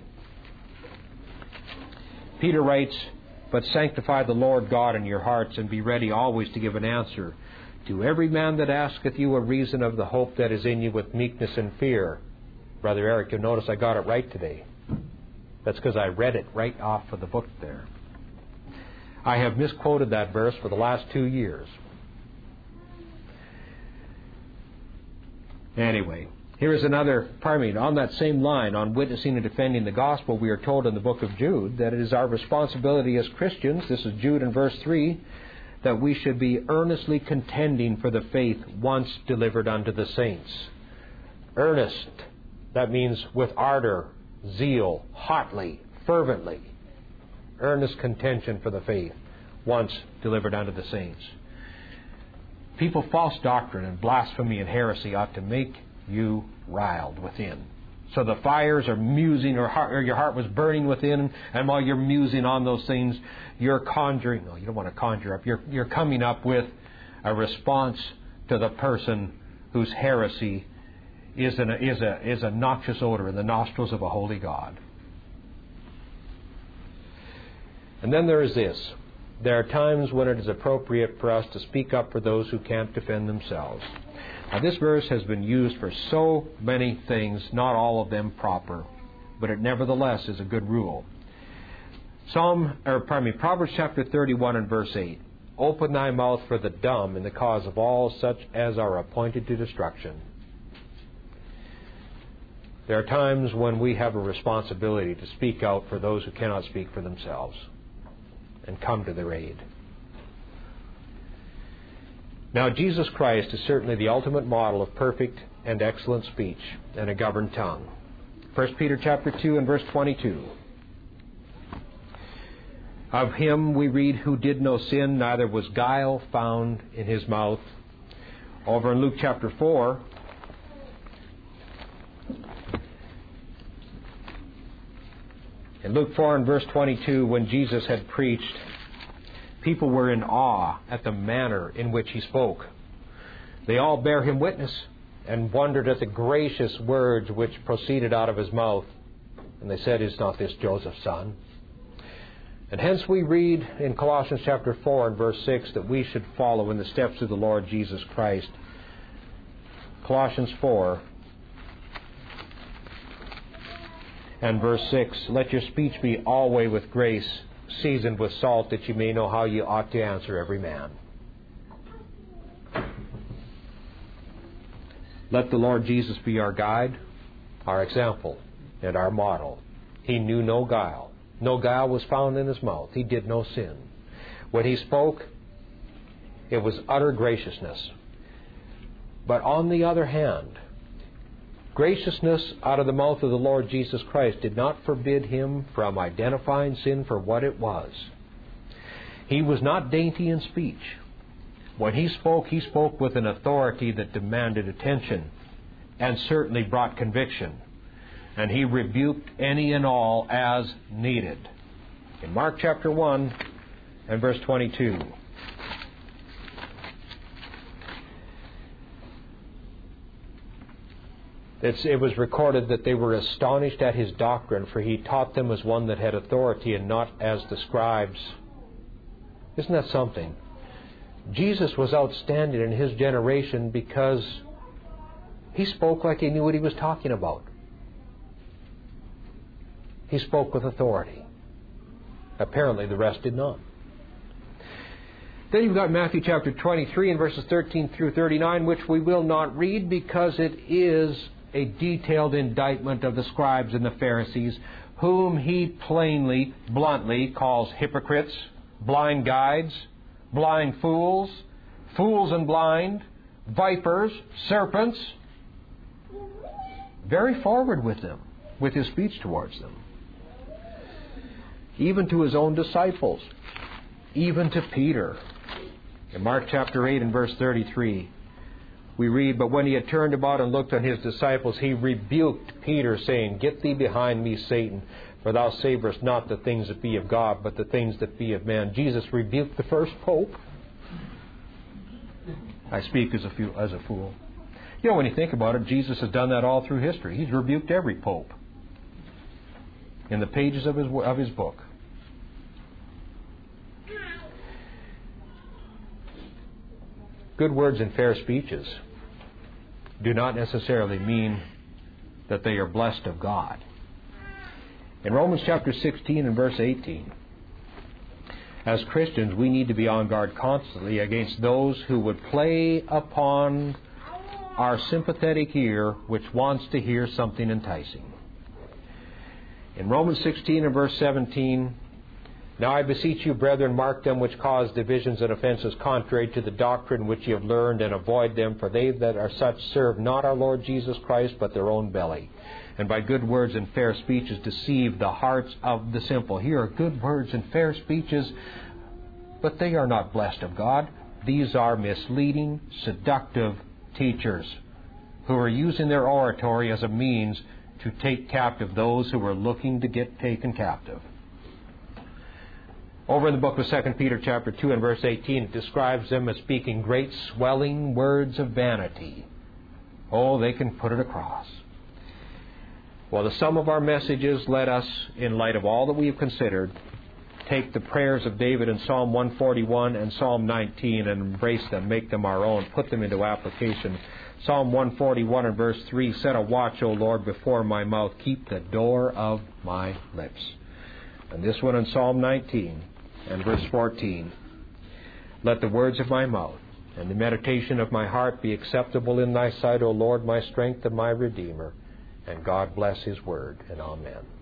Peter writes, but sanctify the Lord God in your hearts, and be ready always to give an answer to every man that asketh you a reason of the hope that is in you with meekness and fear. Brother Eric, you'll notice I got it right today. That's because I read it right off of the book there. I have misquoted that verse for the last 2 years. Anyway, here is another, on that same line, on witnessing and defending the gospel, we are told in the book of Jude that it is our responsibility as Christians, this is Jude in verse 3, that we should be earnestly contending for the faith once delivered unto the saints. Earnest, that means with ardor, zeal, hotly, fervently. Earnest contention for the faith once delivered unto the saints. People, false doctrine and blasphemy and heresy ought to make you riled within. So the fires are musing, or your heart was burning within, and while you're musing on those things, you're conjuring. No, you don't want to conjure up. You're coming up with a response to the person whose heresy is a noxious odor in the nostrils of a holy God. And then there is this. There are times when it is appropriate for us to speak up for those who can't defend themselves. Now, this verse has been used for so many things, not all of them proper, but it nevertheless is a good rule. Proverbs chapter 31 and verse 8. Open thy mouth for the dumb in the cause of all such as are appointed to destruction. There are times when we have a responsibility to speak out for those who cannot speak for themselves and come to their aid. Now, Jesus Christ is certainly the ultimate model of perfect and excellent speech and a governed tongue. 1 Peter chapter 2 and verse 22. Of him we read, who did no sin, neither was guile found in his mouth. Over in Luke chapter 4, in Luke 4 and verse 22, when Jesus had preached, people were in awe at the manner in which he spoke. They all bear him witness and wondered at the gracious words which proceeded out of his mouth. And they said, is not this Joseph's son? And hence we read in Colossians chapter 4 and verse 6 that we should follow in the steps of the Lord Jesus Christ. Colossians 4 and verse 6, let your speech be always with grace, seasoned with salt, that you may know how you ought to answer every man. Let the Lord Jesus be our guide, our example, and our model. He knew no guile. No guile was found in his mouth. He did no sin. When he spoke, it was utter graciousness. But on the other hand, graciousness out of the mouth of the Lord Jesus Christ did not forbid him from identifying sin for what it was. He was not dainty in speech. When he spoke with an authority that demanded attention and certainly brought conviction. And he rebuked any and all as needed. In Mark chapter 1 and verse 22. It was recorded that they were astonished at his doctrine, for he taught them as one that had authority and not as the scribes. Isn't that something? Jesus was outstanding in his generation because he spoke like he knew what he was talking about. He spoke with authority. Apparently the rest did not. Then you've got Matthew chapter 23 and verses 13 through 39, which we will not read because it is a detailed indictment of the scribes and the Pharisees, whom he plainly, bluntly calls hypocrites, blind guides, blind fools, fools and blind, vipers, serpents. Very forward with them, with his speech towards them. Even to his own disciples, even to Peter. In Mark chapter 8 and verse 33, we read, but when he had turned about and looked on his disciples, he rebuked Peter, saying, get thee behind me, Satan, for thou savorest not the things that be of God, but the things that be of man. Jesus rebuked the first pope. I speak as a fool. You know, when you think about it, Jesus has done that all through history. He's rebuked every pope in the pages of his book. Good words and fair speeches do not necessarily mean that they are blessed of God. In Romans chapter 16 and verse 18, as Christians, we need to be on guard constantly against those who would play upon our sympathetic ear, which wants to hear something enticing. In Romans 16 and verse 17, now I beseech you, brethren, mark them which cause divisions and offenses contrary to the doctrine which you have learned, and avoid them, for they that are such serve not our Lord Jesus Christ, but their own belly, and by good words and fair speeches deceive the hearts of the simple. Here are good words and fair speeches, but they are not blessed of God. These are misleading, seductive teachers who are using their oratory as a means to take captive those who are looking to get taken captive. Over in the book of 2 Peter chapter 2 and verse 18, it describes them as speaking great swelling words of vanity. Oh, they can put it across. Well, the sum of our messages, let us, in light of all that we have considered, take the prayers of David in Psalm 141 and Psalm 19 and embrace them, make them our own, put them into application. Psalm 141 and verse 3, set a watch, O Lord, before my mouth, keep the door of my lips. And this one in Psalm 19 and verse 14, let the words of my mouth and the meditation of my heart be acceptable in thy sight, O Lord, my strength and my Redeemer. And God bless His word, and amen.